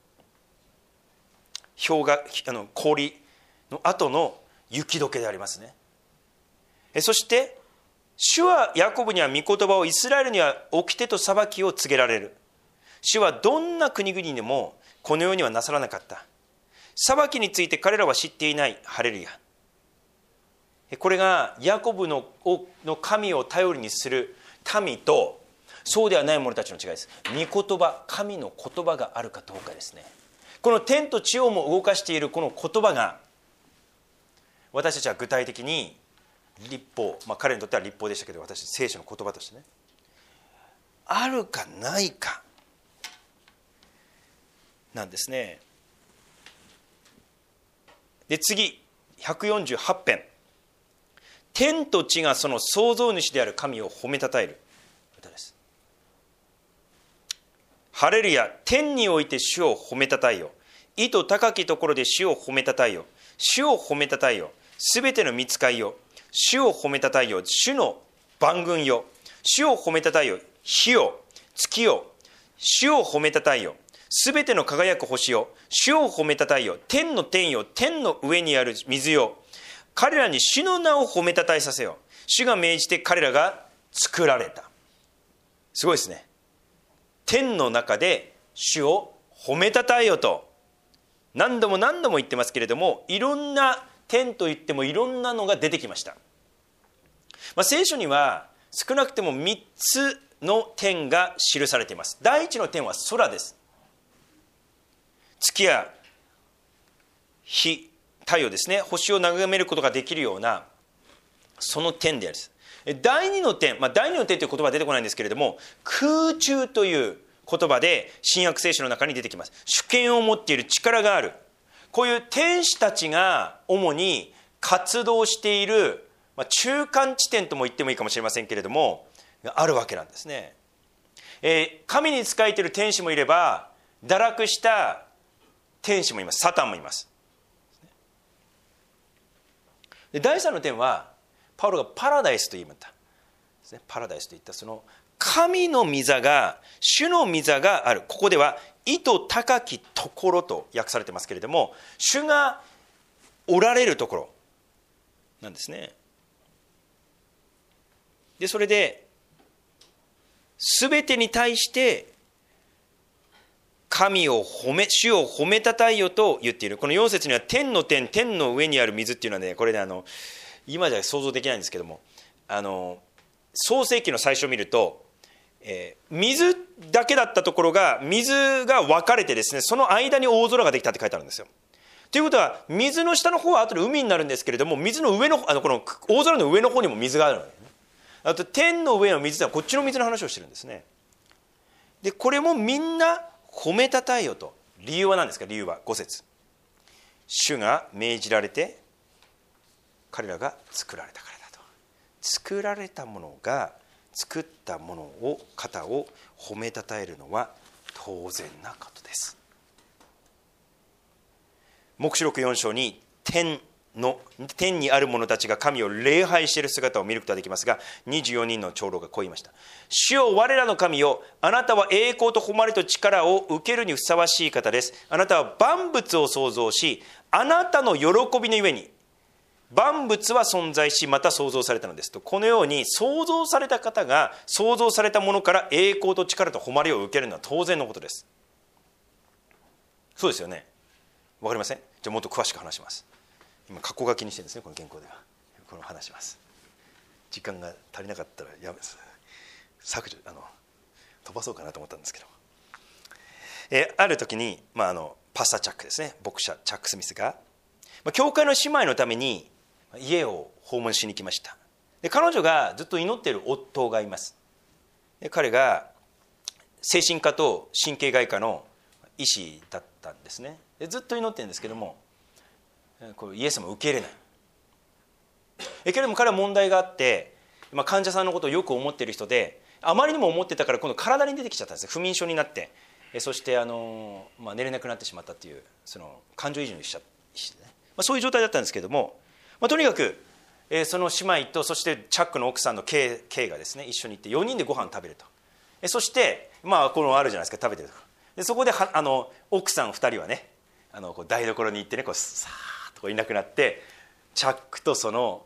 氷の後の雪解けでありますね。そして主はヤコブには御言葉を、イスラエルには掟と裁きを告げられる。主はどんな国々でもこのようにはなさらなかった。裁きについて彼らは知っていない。ハレルヤ。これがヤコブの神を頼りにする民とそうではない者たちの違いです。御言葉、神の言葉があるかどうかですね。この天と地をも動かしているこの言葉が、私たちは具体的に律法、彼にとっては律法でしたけど、私聖書の言葉としてね、あるかないかなんですね。で次、148編。天と地がその創造主である神を褒めたたえる歌です。ハレルヤ。天において主を褒めたたえよ。意図高きところで主を褒めたたえよ。主を褒めたたえよ。すべての御使いよ。主を褒めたたえよ。主の万軍よ。主を褒めたたえよ。日よ、月よ。主を褒めたたえよ。すべての輝く星よ。主を褒めたたえよ。天の天よ。天の上にある水よ。彼らに主の名を褒めたたえさせよ。主が命じて彼らが作られた。すごいですね。天の中で主を褒めたたえよと何度も言ってますけれども、いろんな天といってもいろんなのが出てきました。聖書には少なくても3つの天が記されています。第一の天は空です。月や日、太陽ですね、星を眺めることができるようなその天であります。第二の天、第二の天という言葉は出てこないんですけれども、空中という言葉で新約聖書の中に出てきます。主権を持っている、力がある、 こういう天使たちが主に活動している、中間地点とも言ってもいいかもしれませんけれども、あるわけなんですね。神に仕えている天使もいれば、堕落した天使もいます。サタンもいます。で、第3の点はパウロがパラダイスと言いました。パラダイスといったその神の御座が、主の御座がある。ここでは意図高きところと訳されてますけれども、主がおられるところなんですね。で、それで全てに対して神を主を褒めたたえよと言っている。この4節には天の天、天の上にある水っていうのはね、これね、今じゃ想像できないんですけども、創世記の最初を見ると、水だけだったところが水が分かれてですね、その間に大空ができたって書いてあるんですよ。ということは、水の下の方は後で海になるんですけれども、水の上のこの大空の上の方にも水があるので、ね、あと天の上の水ではこっちの水の話をしてるんですね。で、これもみんな褒めたたえよと。理由は何ですか？理由は5節。主が命じられて彼らが作られたからだと。作られたものが作ったものを方を褒めたたえるのは当然なことです。黙示録4章に天にある者たちが神を礼拝している姿を見ることができますが、24人の長老がこう言いました。主よ、我らの神よ、あなたは栄光と誉れと力を受けるにふさわしい方です。あなたは万物を創造し、あなたの喜びのゆえに万物は存在し、また創造されたのですと。このように創造された方が創造されたものから栄光と力と誉れを受けるのは当然のことです。そうですよね。わかりません？じゃあもっと詳しく話します。今括弧書きにしてるんですね、この原稿では。この話します。時間が足りなかったらやめ削除飛ばそうかなと思ったんですけど、ある時に、パスタチャックですね、牧者チャック・スミスが、教会の姉妹のために家を訪問しに来ました。で、彼女がずっと祈っている夫がいます。で、彼が精神科と神経外科の医師だったんですね。で、ずっと祈ってるんですけども、これイエス様を受け入れない。けれども彼は問題があって、患者さんのことをよく思っている人で、あまりにも思ってたから今度体に出てきちゃったんです。不眠症になって、そして寝れなくなってしまったという、その感情移入しちゃって、ね、そういう状態だったんですけれども、とにかく、その姉妹とそしてチャックの奥さんのKがですね、一緒に行って4人でご飯食べると。そしてこのあるじゃないですか、食べてると。で、そこで奥さん2人はね、台所に行ってね、さーっといなくなって、チャックとその、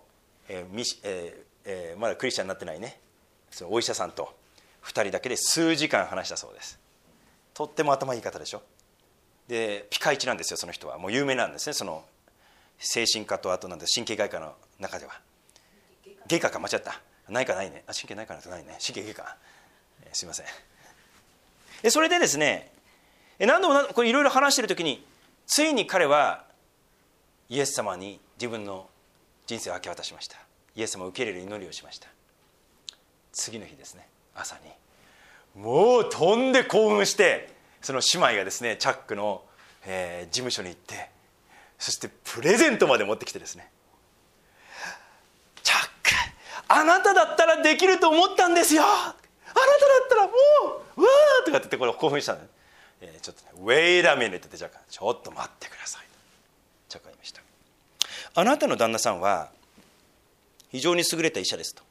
まだクリスチャンになってないね、そのお医者さんと2人だけで数時間話したそうです。とっても頭いい方でしょ。で、ピカイチなんですよ、その人は。もう有名なんですね、その精神科とあとなんで神経外科の中では。外科か、間違った、内科ないね、神経内科なんてないね、神経外科、すいません。それでですね、何度もこれいろいろ話している時に、ついに彼はイエス様に自分の人生を明け渡しました。イエス様を受け入れる祈りをしました。次の日ですね、朝にもう飛んで興奮して、その姉妹がですね、チャックの、事務所に行って、そしてプレゼントまで持ってきてですね、チャック、あなただったらできると思ったんですよ、あなただったらもう、うわーとかって言ってこれ興奮したの、ちょっとね、Wait a minute ってジャック、ちょっと待ってください、チャックが言いました。あなたの旦那さんは非常に優れた医者ですと、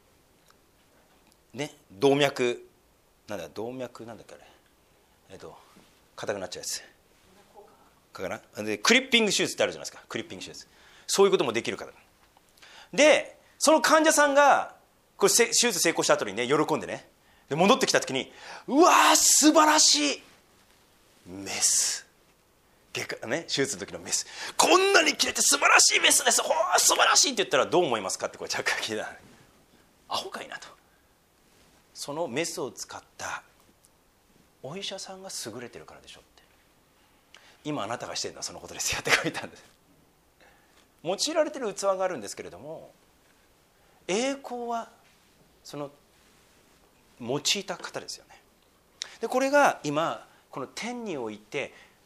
ね、動脈なんだっけあれ、硬くなっちゃうやつかな。で、クリッピング手術ってあるじゃないですか、クリッピング手術、そういうこともできる方で、その患者さんがこれ手術成功した後にね、喜んでね、で戻ってきた時に、うわー素晴らしいメス、手術の時のメス、こんなに切れて素晴らしいメスです、ほー素晴らしいって言ったらどう思いますかって、これチャックが聞いた。アホかいなと。そのメスを使ったお医者さんが優れてるからでしょって、今あなたがしてるのはそのことですよって書いたんです。用いられてる器があるんですけれども、栄光はその用いた方ですよね。で、これが今この天において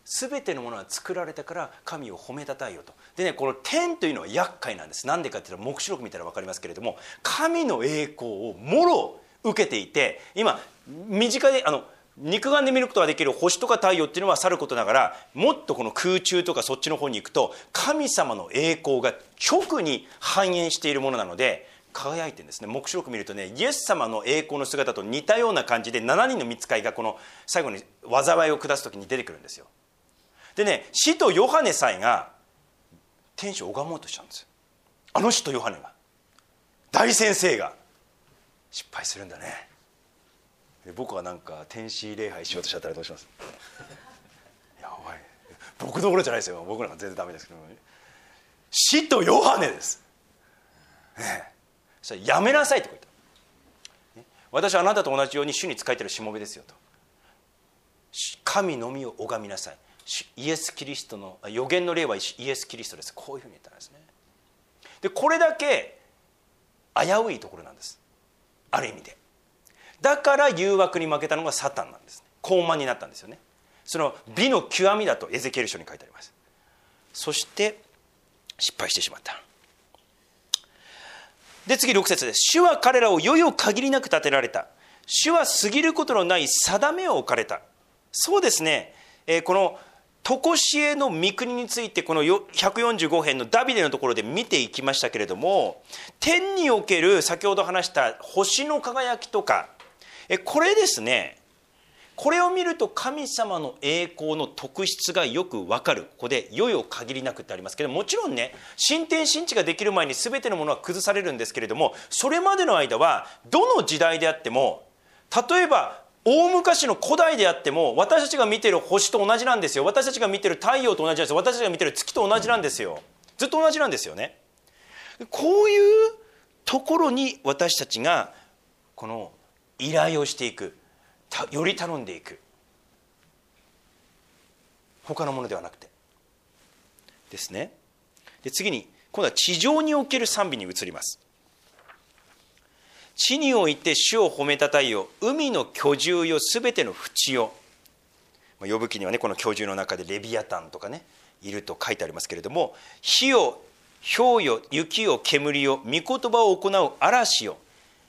全てのものが作られたから神を褒めたたえよと。でね、この天というのは厄介なんです。なんでかっていうと、黙示録見たら分かりますけれども、神の栄光をもろ受けていて、今身近で肉眼で見ることができる星とか太陽っていうのはさることながら、もっとこの空中とかそっちの方に行くと、神様の栄光が直に反映しているものなので輝いてるんですね。黙示録見るとね、イエス様の栄光の姿と似たような感じで7人の御使いがこの最後に災いを下す時に出てくるんですよ。でね、使徒ヨハネさえが天使を拝もうとしちゃうんですよ。あの使徒ヨハネが、大先生が失敗するんだね。僕はなんか天使礼拝しようとしちゃったらどうします？やばい、僕どころじゃないですよ。僕なんか全然ダメですけど、使徒ヨハネです、ね、そしたらやめなさいと言った、ね、私はあなたと同じように主に仕えているしもべですよと。神のみを拝みなさい。イエス・キリストの預言の霊はイエス・キリストです。こういうふうに言ったんですね。でこれだけ危ういところなんです、ある意味で。だから誘惑に負けたのがサタンなんです、ね、高慢になったんですよね。その美の極みだとエゼキエル書に書いてあります。そして失敗してしまった。で次6節です。主は彼らを世々限りなく立てられた。主は過ぎることのない定めを置かれた。そうですね、この常しえの御国についてこの145編のダビデのところで見ていきましたけれども、天における先ほど話した星の輝きとか、これですね、これを見ると神様の栄光の特質がよくわかる。ここで世々限りなくってありますけど、もちろんね、新天新地ができる前に全てのものは崩されるんですけれども、それまでの間はどの時代であっても、例えば大昔の古代であっても私たちが見ている星と同じなんですよ。私たちが見ている太陽と同じなんですよ。私たちが見ている月と同じなんですよ。ずっと同じなんですよね。こういうところに私たちがこの依頼をしていく、より頼んでいく、他のものではなくてですね。で次に今度は地上における賛美に移ります。地において主を褒めたたえよ、海の巨獣よ、すべての淵よ。呼ぶ記にはね、この巨獣の中でレビアタンとかねいると書いてありますけれども、火よ、氷よ、雪よ、煙よ、御言葉を行う嵐よ、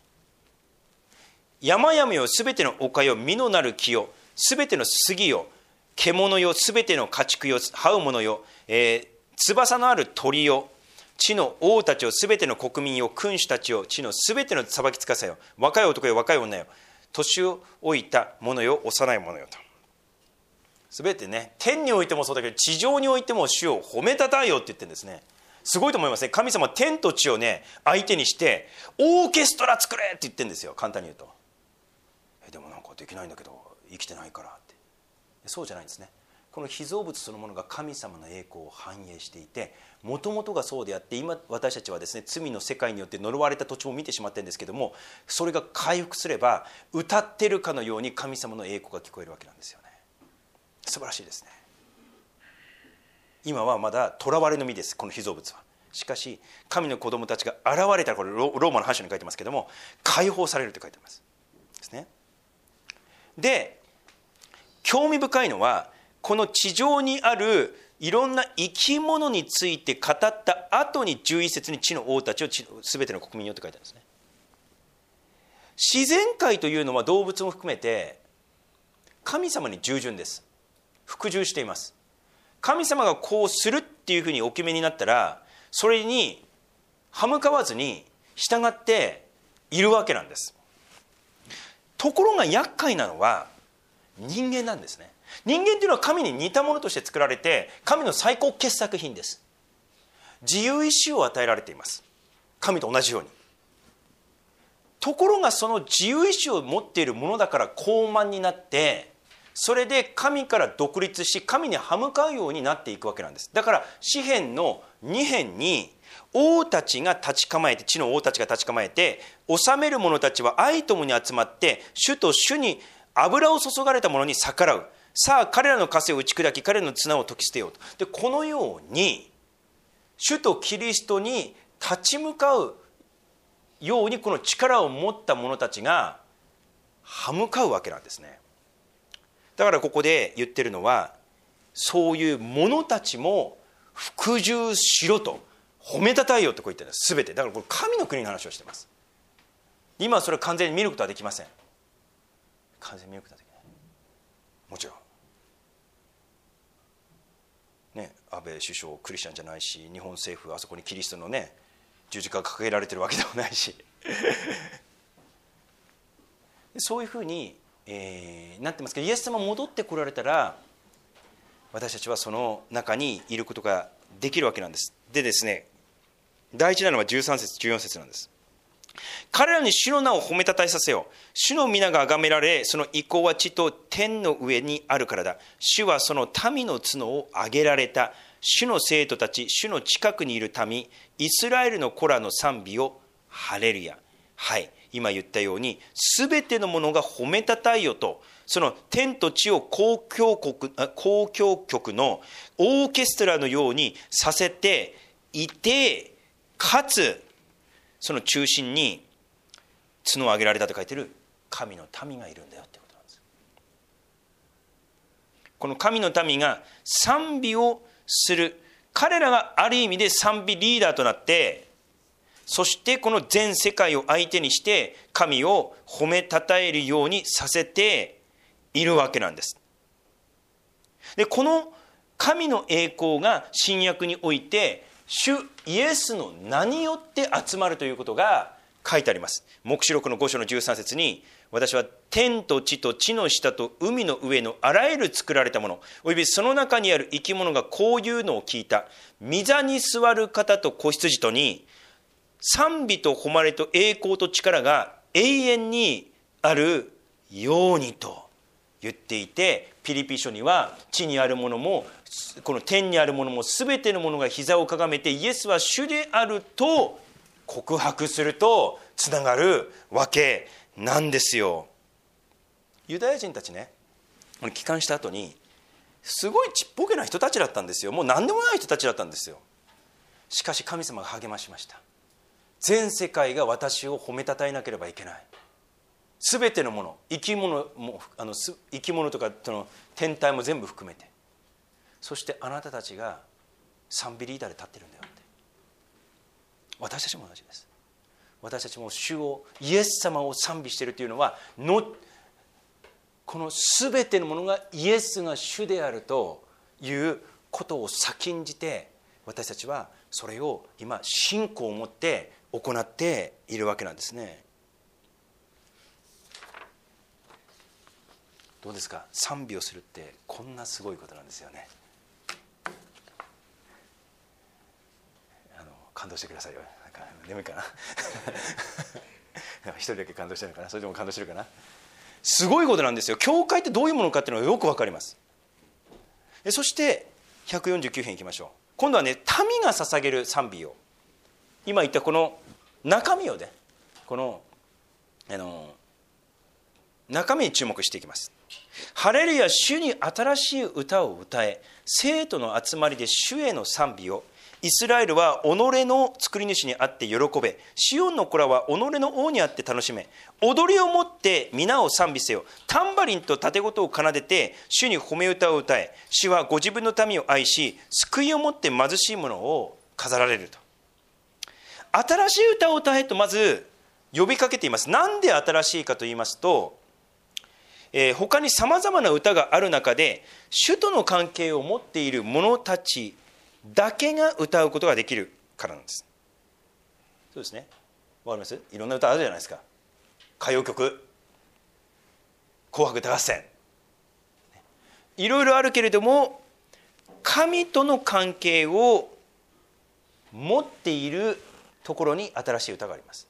山々よ、すべての丘よ、実のなる木よ、すべての杉よ、獣よ、すべての家畜よ、這う者よ、翼のある鳥よ、地の王たちを、すべての国民よ、君主たちよ、地のすべての裁きつかさよ、若い男よ、若い女よ、年を老いた者よ、幼い者よと。すべてね、天においてもそうだけど地上においても主を褒めたたえよって言ってるんですね。すごいと思いますね。神様は天と地をね相手にしてオーケストラ作れって言ってるんですよ、簡単に言うと。でもなんかできないんだけど生きてないからって。そうじゃないんですね。この被造物そのものが神様の栄光を反映していて、もともとがそうであって、今私たちはですね、罪の世界によって呪われた土地も見てしまってるんですけども、それが回復すれば歌ってるかのように神様の栄光が聞こえるわけなんですよね。素晴らしいですね。今はまだ囚われの身です、この被造物は。しかし神の子供たちが現れたら、これローマの8章に書いてますけども、解放されると書いてありますですね。で興味深いのは、この地上にあるいろんな生き物について語った後に11節に地の王たちを全ての国民よって書いてあるんですね。自然界というのは動物も含めて神様に従順です。服従しています。神様がこうするっていうふうにお決めになったら、それに歯向かわずに従っているわけなんです。ところが厄介なのは人間なんですね。人間というのは神に似たものとして作られて、神の最高傑作品です。自由意志を与えられています、神と同じように。ところがその自由意志を持っているものだから高慢になって、それで神から独立し神に歯向かうようになっていくわけなんです。だから詩編の2編に王たちが立ち構えて、地の王たちが立ち構えて、治める者たちは愛ともに集まって主と主に油を注がれた者に逆らう。さあ彼らの枷を打ち砕き、彼らの綱を解き捨てようと。でこのように主とキリストに立ち向かうように、この力を持った者たちが歯向かうわけなんですね。だからここで言ってるのは、 そういう者たちも服従しろと褒めたたえよとこう言ってるんです。全てだからこれ神の国の話をしています。今はそれを完全に見ることはできません。完全に見ることはできない。もちろんね、安倍首相クリスチャンじゃないし、日本政府はあそこにキリストのね十字架が掲げられてるわけでもないしそういうふうに、なってますけど、イエス様戻ってこられたら私たちはその中にいることができるわけなんです。でですね、大事なのは13節14節なんです。彼らに主の名を褒めたたえさせよ。主の皆が崇められ、その意向は地と天の上にあるからだ。主はその民の角を上げられた。主の生徒たち、主の近くにいる民、イスラエルの子らの賛美をハレルヤ。はい、今言ったように全てのものが褒めたたえよと、その天と地を交響曲のオーケストラのようにさせていて、かつその中心に角を上げられたと書いてる神の民がいるんだよってことなんです。この神の民が賛美をする、彼らがある意味で賛美リーダーとなって、そしてこの全世界を相手にして神を褒めたたえるようにさせているわけなんです。でこの神の栄光が新約において主イエスの名によって集まるということが書いてあります。黙示録の5章の13節に、私は天と地と地の下と海の上のあらゆる作られたものおよびその中にある生き物がこういうのを聞いた。御座に座る方と子羊とに賛美と誉れと栄光と力が永遠にあるようにと言っていて、ピリピ書には地にあるものもこの天にあるものも全てのものが膝をかがめてイエスは主であると告白するとつながるわけなんですよ。ユダヤ人たちね、帰還した後にすごいちっぽけな人たちだったんですよ。もう何でもない人たちだったんですよ。しかし神様が励ましました。全世界が私を褒めたたえなければいけない。すべてのもの、生き物も生き物とかその天体も全部含めて、そしてあなたたちが賛美リーダーで立ってるんだよって。私たちも同じです。私たちも主をイエス様を賛美しているというのはこのすべてのものがイエスが主であるということを先んじて、私たちはそれを今信仰を持って行っているわけなんですね。どうですか、賛美をするってこんなすごいことなんですよね。感動してくださいよ。なんか眠いかな一人だけ感動してるのかな、それでも感動してるかな。すごいことなんですよ。教会ってどういうものかっていうのがよく分かります。そして149編いきましょう。今度はね、民が捧げる賛美を、今言ったこの中身をね、この中身に注目していきます。ハレルヤ、主に新しい歌を歌え、生徒の集まりで主への賛美を。イスラエルは己の作り主にあって喜べ、シオンの子らは己の王にあって楽しめ。踊りをもって皆を賛美せよ。タンバリンと盾琴を奏でて主に褒め歌を歌え。主はご自分の民を愛し、救いをもって貧しい者を飾られると。新しい歌を歌えとまず呼びかけています。なんで新しいかと言いますと、他にさまざまな歌がある中で主との関係を持っている者たちだけが歌うことができるからなんです。そうですね、わかります？いろんな歌あるじゃないですか。歌謡曲、紅白歌合戦、いろいろあるけれども、神との関係を持っているところに新しい歌があります。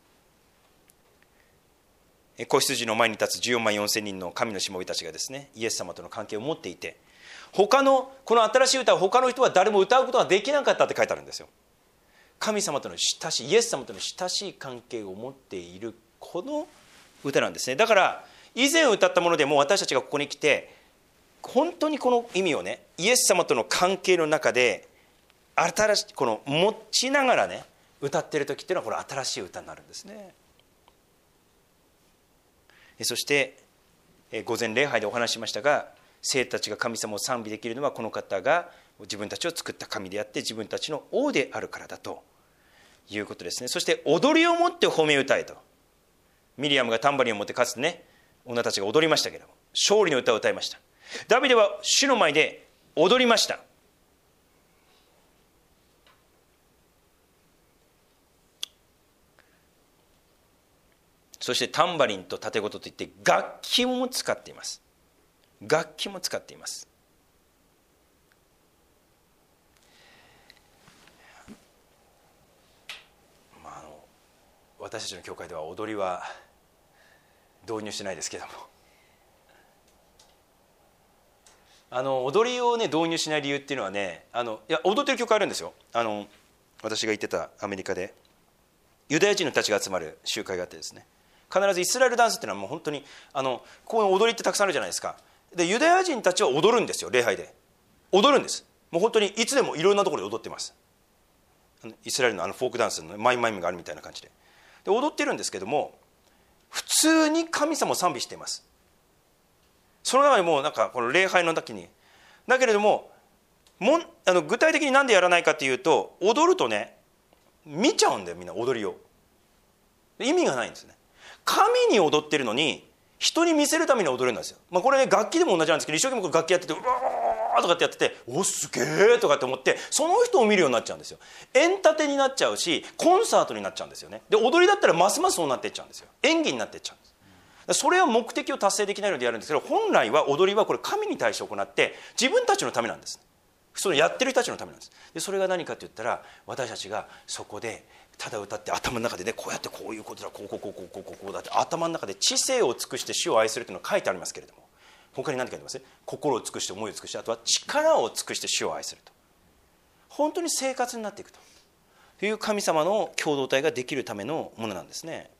子羊の前に立つ14万4千人の神のしもべたちがですね、イエス様との関係を持っていて、この新しい歌を他の人は誰も歌うことができなかったって書いてあるんですよ。神様との親しい、イエス様との親しい関係を持っているこの歌なんですね。だから以前歌ったものでも私たちがここに来て本当にこの意味をね、イエス様との関係の中で新しいこの持ちながらね歌っている時っていうのはこれ新しい歌になるんですね。そして午前礼拝でお話ししましたが、 生徒たちが神様を賛美できるのはこの方が自分たちを作った神であって自分たちの王であるからだということですね。そして踊りをもって褒め歌えと。ミリアムがタンバリンを持ってかつてね、女たちが踊りましたけれども、勝利の歌を歌いました。ダビデは主の前で踊りました。そしてタンバリンと盾琴といって楽器も使っています。楽器も使っています。私たちの教会では踊りは導入してないですけども、踊りをね導入しない理由っていうのはね、いや踊ってる教会あるんですよ。私が行ってたアメリカでユダヤ人の人たちが集まる集会があってですね、必ずイスラエルダンスっていうのはもう本当にこういう踊りってたくさんあるじゃないですか。でユダヤ人たちは踊るんですよ。礼拝で踊るんです。もう本当にいつでもいろんなところで踊ってます。イスラエルのフォークダンスのマイマイムがあるみたいな感じで踊ってるんですけども、普通に神様を賛美しています。その中にもうなんかこの礼拝の時にだけれども、具体的に何でやらないかっていうと、踊るとね見ちゃうんだよ、みんな踊りを。意味がないんですね。神に踊ってるのに人に見せるために踊るんですよ。これね楽器でも同じなんですけど、一生懸命楽器やっててうわーとかってやってて、おすげーとかって思ってその人を見るようになっちゃうんですよ。エンタテになっちゃうし、コンサートになっちゃうんですよね。で踊りだったらますますそうなっていっちゃうんですよ。演技になっていっちゃうんです。それは目的を達成できないのでやるんですけど、本来は踊りはこれ神に対して行って自分たちのためなんです。それやってる人たちのためなんです。でそれが何かって言ったら、私たちがそこでただ歌って頭の中でね、こうやってこういうことだ、こうだって頭の中で知性を尽くして主を愛するというのが書いてありますけれども、他に何て書いてますね。心を尽くして思いを尽くして、あとは力を尽くして主を愛すると、本当に生活になっていくという神様の共同体ができるためのものなんですね。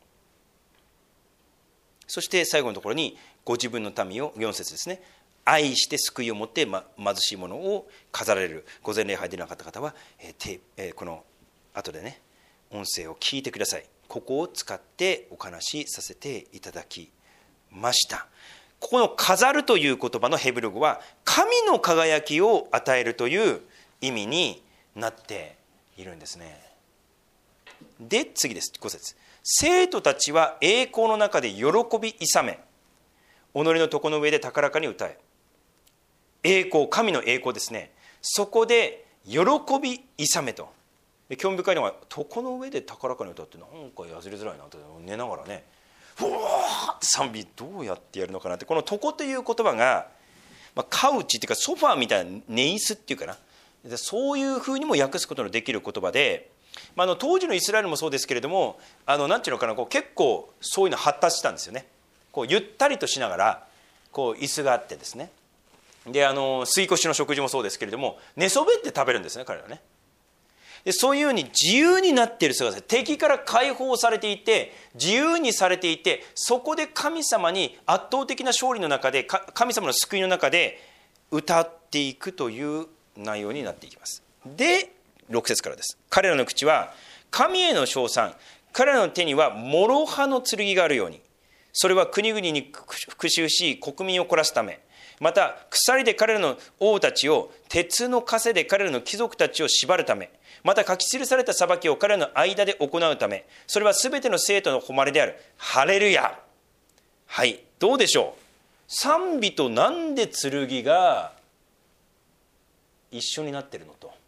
そして最後のところにご自分の民を、4節ですね、愛して救いを持って貧しいものを飾られる。御前礼拝でなかった方は、この後でね音声を聞いてください。ここを使ってお話しさせていただきました。ここの飾るという言葉のヘブル語は神の輝きを与えるという意味になっているんですね。で次です。5節、生徒たちは栄光の中で喜び勇め、己の床の上で高らかに歌え。栄光、神の栄光ですね。そこで喜び勇めと。興味深いのは床の上で高らかに歌ってなんかやりづらいなと寝ながらね、ふわーって賛美どうやってやるのかなって。この床という言葉が、カウチっていうかソファーみたいな寝椅子っていうかな、そういうふうにも訳すことのできる言葉で、当時のイスラエルもそうですけれども、なんていうのかな、結構そういうの発達したんですよね。ゆったりとしながら椅子があってですね、で吸い越しの食事もそうですけれども、寝そべって食べるんですね、彼らはね。でそういうふうに自由になっている姿です。敵から解放されていて自由にされていて、そこで神様に圧倒的な勝利の中で、神様の救いの中で歌っていくという内容になっていきます。で6節からです。彼らの口は神への称賛、彼らの手には諸刃の剣があるように、それは国々に復讐し国民を凝らすため、また鎖で彼らの王たちを、鉄の枷で彼らの貴族たちを縛るため、また書き記された裁きを彼らの間で行うため、それはすべての生徒の誉れである。ハレルヤ。はい、どうでしょう。賛美となんで剣が一緒になってるのと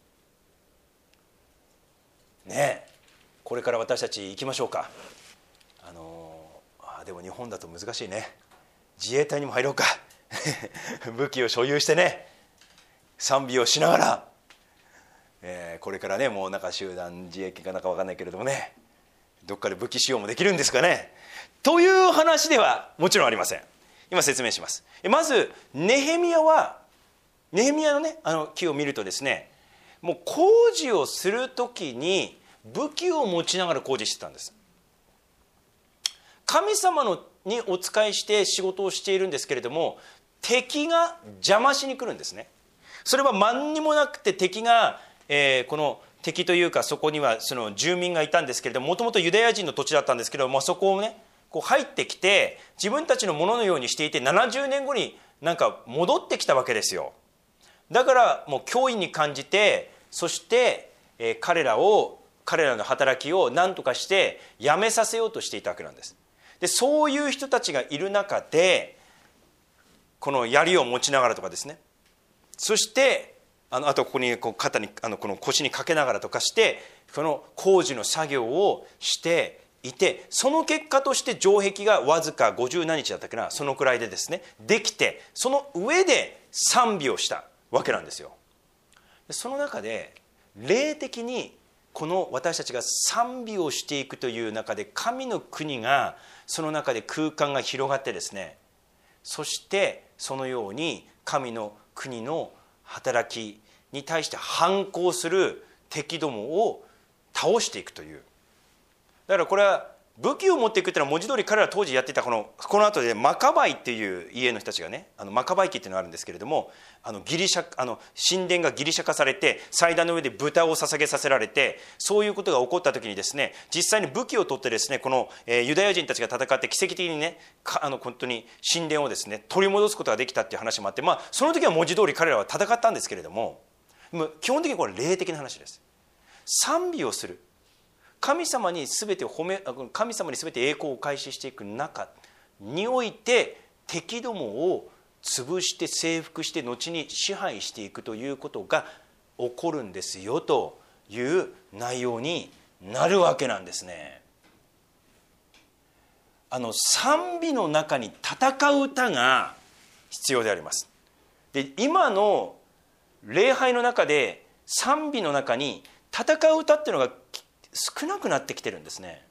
ね。これから私たち行きましょうか。でも日本だと難しいね。自衛隊にも入ろうか武器を所有してね、賛美をしながら、これからね、もうなんか集団自衛権かなんか分かんないけれどもね、どっかで武器使用もできるんですかねという話ではもちろんありません。今説明します。まずネヘミヤのね木を見るとですね、もう工事をするときに武器を持ちながら工事してたんです。神様にお仕えして仕事をしているんですけれども、敵が邪魔しに来るんですね。それは何にもなくて、敵が、この敵というか、そこにはその住民がいたんですけれども、もともとユダヤ人の土地だったんですけども、そこをね入ってきて自分たちのもののようにしていて、70年後になんか戻ってきたわけですよ。だからもう脅威に感じて、そして彼らの働きを何とかしてやめさせようとしていたわけなんです。でそういう人たちがいる中で、この槍を持ちながらとかですね、そしてあとここに肩にこの腰にかけながらとかして、この工事の作業をしていて、その結果として城壁がわずか50何日だったっけな、そのくらいでですねできて、その上で賛美をしたわけなんですよ。その中で霊的にこの私たちが賛美をしていくという中で、神の国がその中で空間が広がってですね、そしてそのように神の国の働きに対して反抗する敵どもを倒していくという。だからこれは武器を持っていくというのは文字通り彼ら当時やっていたこの後でマカバイっていう家の人たちがね、マカバイ記っていうのがあるんですけれども、神殿がギリシャ化されて、祭壇の上で豚を捧げさせられて、そういうことが起こった時にですね、実際に武器を取ってですね、このユダヤ人たちが戦って奇跡的にね、本当に神殿をですね取り戻すことができたっていう話もあって、その時は文字通り彼らは戦ったんですけれども、基本的にこれ霊的な話です。賛美をする、神様に全て栄光を開始していく中において、敵どもを潰して征服して後に支配していくということが起こるんですよという内容になるわけなんですね。賛美の中に戦う歌が必要であります。で今の礼拝の中で賛美の中に戦う歌っていうのが少なくなってきてるんですね。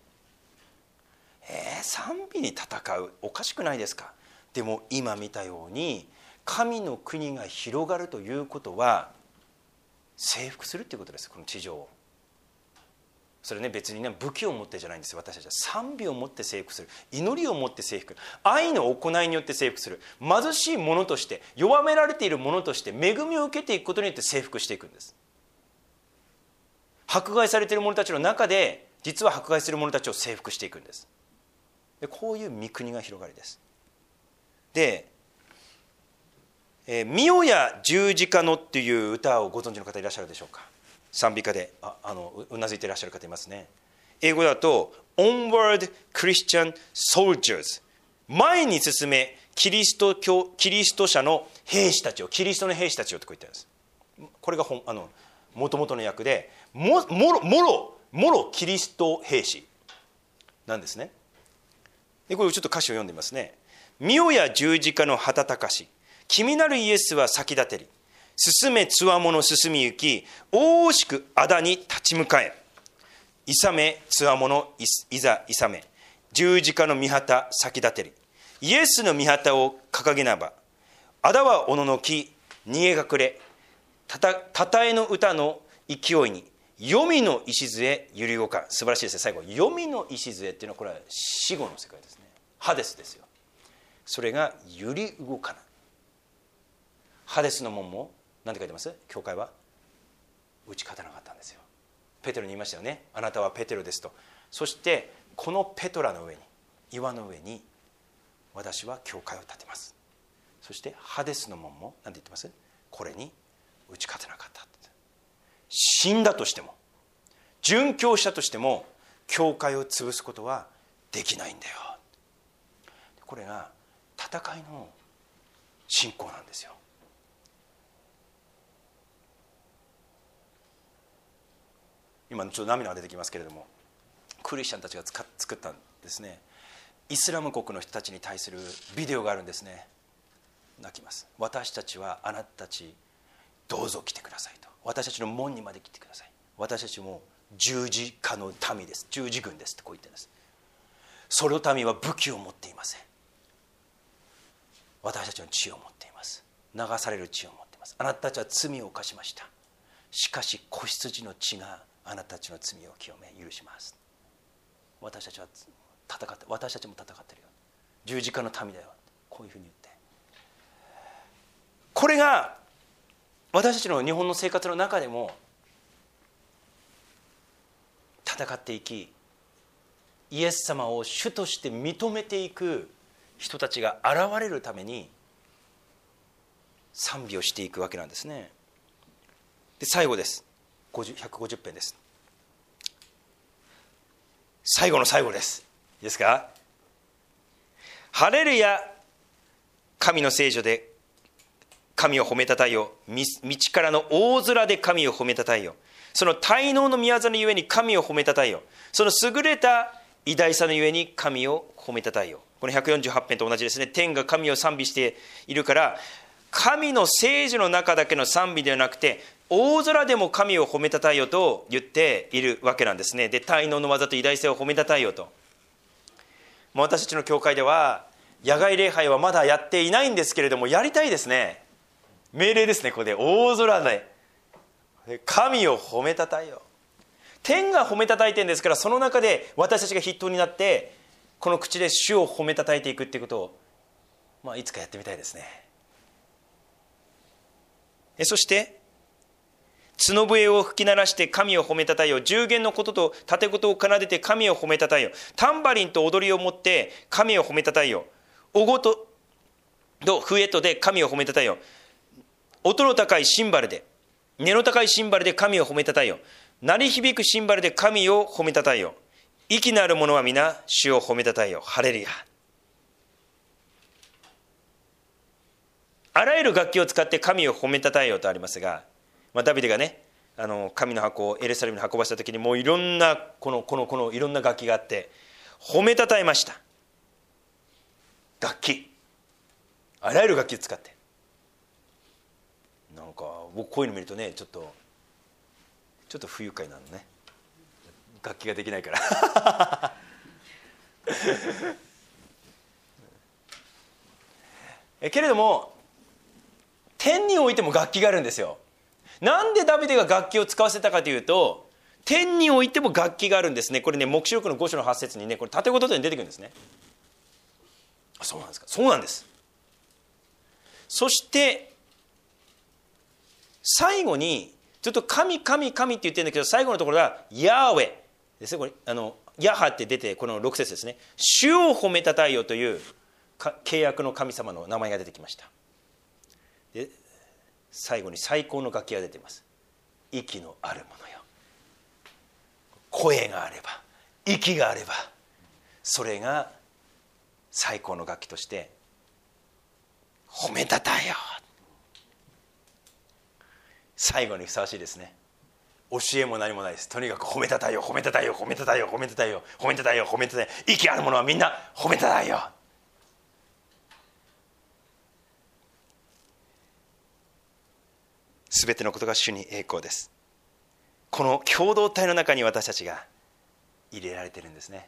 賛美に戦う、おかしくないですか。でも今見たように神の国が広がるということは征服するということです。この地上を。それね、別にね武器を持ってじゃないんですよ。私たちは賛美を持って征服する、祈りを持って征服、愛の行いによって征服する、貧しい者として、弱められている者として恵みを受けていくことによって征服していくんです。迫害されている者たちの中で実は迫害する者たちを征服していくんです。でこういう御国が広がりです。で「御代や十字架の」っていう歌をご存知の方いらっしゃるでしょうか。賛美歌でうなずいていらっしゃる方いますね。英語だと Onward Christian Soldiers、 前に進めキリスト者の兵士たちを、キリストの兵士たちをってこう言ってるんです。これが元々の訳でもろキリスト兵士なんですね。でこれちょっと歌詞を読んでみますね。御代や十字架の旗高し、君なるイエスは先立てり、進めつわもの進み行き、大しく仇に立ち向かえ、勇めつわものいざ勇め、十字架の御旗先立てり、イエスの御旗を掲げなば、仇はおののき逃げ隠れ、たたえの歌の勢いに黄泉の礎揺り動かん。素晴らしいですね。最後黄泉の礎っていうのはこれは死後の世界ですね。ハデスですよ。それが揺り動かない。ハデスの門も何て書いてます？教会は打ち勝たなかったんですよ。ペテロに言いましたよね。あなたはペテロですと。そしてこのペトラの上に、岩の上に私は教会を建てます。そしてハデスの門も何て言ってます？これに打ち勝てなかった。死んだとしても、殉教したとしても教会を潰すことはできないんだよ。これが戦いの信仰なんですよ。今ちょっと涙が出てきますけれども、クリスチャンたちが作ったんですね、イスラム国の人たちに対するビデオがあるんですね。泣きます。私たちはあなたたちどうぞ来てくださいと。私たちの門にまで来てください。私たちも十字架の民です、十字軍ですってこう言ってるんです。その民は武器を持っていません。私たちの血を持っています。流される血を持っています。あなたたちは罪を犯しました。しかし子羊の血があなたたちの罪を清め許します。私たちは戦って、私たちも戦ってるよ、十字架の民だよ、こういうふうに言って、これが私たちの日本の生活の中でも戦っていき、イエス様を主として認めていく人たちが現れるために賛美をしていくわけなんですね。で最後です。150編です。最後の最後です。いいですか。ハレルヤ、神の聖女で神を褒めたたえよ。道からの大空で神を褒めたたえよ。その滞納の御業のゆえに神を褒めたたえよ。その優れた偉大さのゆえに神を褒めたたえよ。この148編と同じですね。天が神を賛美しているから、神の聖女の中だけの賛美ではなくて、大空でも神を褒めたたえよと言っているわけなんですね。で、滞納の技と偉大さを褒めたたえよと。私たちの教会では野外礼拝はまだやっていないんですけれども、やりたいですね。命令ですね。ここで大空で神を褒めたたえよ。天が褒めたたえてるんですから、その中で私たちが筆頭になってこの口で主を褒めたたえていくっていうことを、いつかやってみたいですね。そして角笛を吹き鳴らして神を褒めたたえよ。十弦のことと盾事を奏でて神を褒めたたえよ。タンバリンと踊りを持って神を褒めたたえよ。おごとと笛とで神を褒めたたえよ。音の高いシンバルで、音の高いシンバルで神を褒めたたえよ。鳴り響くシンバルで神を褒めたたえよ。息のある者は皆主を褒めたたえよ。ハレルヤ。あらゆる楽器を使って神を褒めたたえよとありますが、ダビデがね、神の箱をエルサレムに運ばせた時に、もういろんなこのいろんな楽器があって褒めたたえました。楽器、あらゆる楽器を使って、なんか僕こういうの見るとね、ちょっと不愉快なのね。楽器ができないからけれども天においても楽器があるんですよ。なんでダビデが楽器を使わせたかというと、天においても楽器があるんですね。これね、黙示録の5章の8節にね、これ盾事で出てくるんですね。あ、そうなんですか。そうなんです。そして最後にずっと神神神って言ってるんだけど、最後のところがヤーウェですね。これヤハって出て、この6節ですね。主を褒めたたえよという契約の神様の名前が出てきました。で最後に最高の楽器が出ています。息のあるものよ。声があれば、息があれば、それが最高の楽器として褒めたたえよ。最後にふさわしいですね。教えも何もないです。とにかく褒めたたえよ、褒めたたえよ、褒めたたえよ、褒めたたえよ、褒めたたえよ、褒めたたえよ。息あるものはみんな褒めたたえよ。すべてのことが主に栄光です。この共同体の中に私たちが入れられているんですね。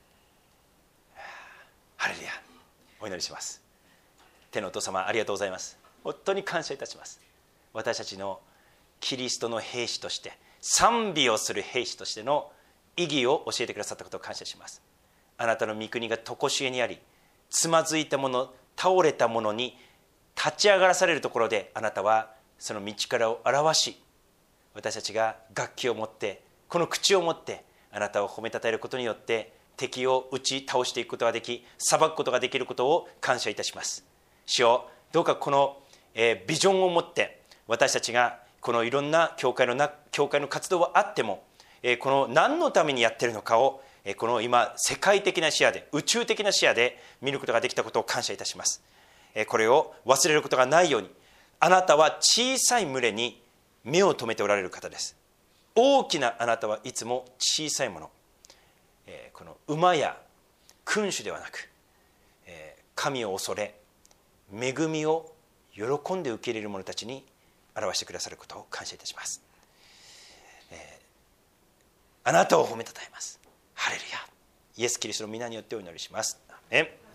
ハレルヤ。お祈りします。天のお父様、ありがとうございます。本当に感謝いたします。私たちのキリストの兵士として、賛美をする兵士としての意義を教えてくださったことを感謝します。あなたの御国が常しえにあり、つまずいたもの、倒れたものに立ち上がらされるところで、あなたはその道からを表し、私たちが楽器を持って、この口を持ってあなたを褒めたたえることによって、敵を打ち倒していくことができ、裁くことができることを感謝いたします。主よ、どうかこのビジョンを持って、私たちがこのいろんな教会の活動はあっても、この何のためにやっているのかを、この今世界的な視野で、宇宙的な視野で見ることができたことを感謝いたします。これを忘れることがないように、あなたは小さい群れに目を留めておられる方です。大きなあなたはいつも小さいもの、この馬や君主ではなく、神を恐れ恵みを喜んで受け入れる者たちに表してくださることを感謝いたします。あなたを褒めたたえます。ハレルヤ。イエス・キリストの皆によってお祈りします。アーメン。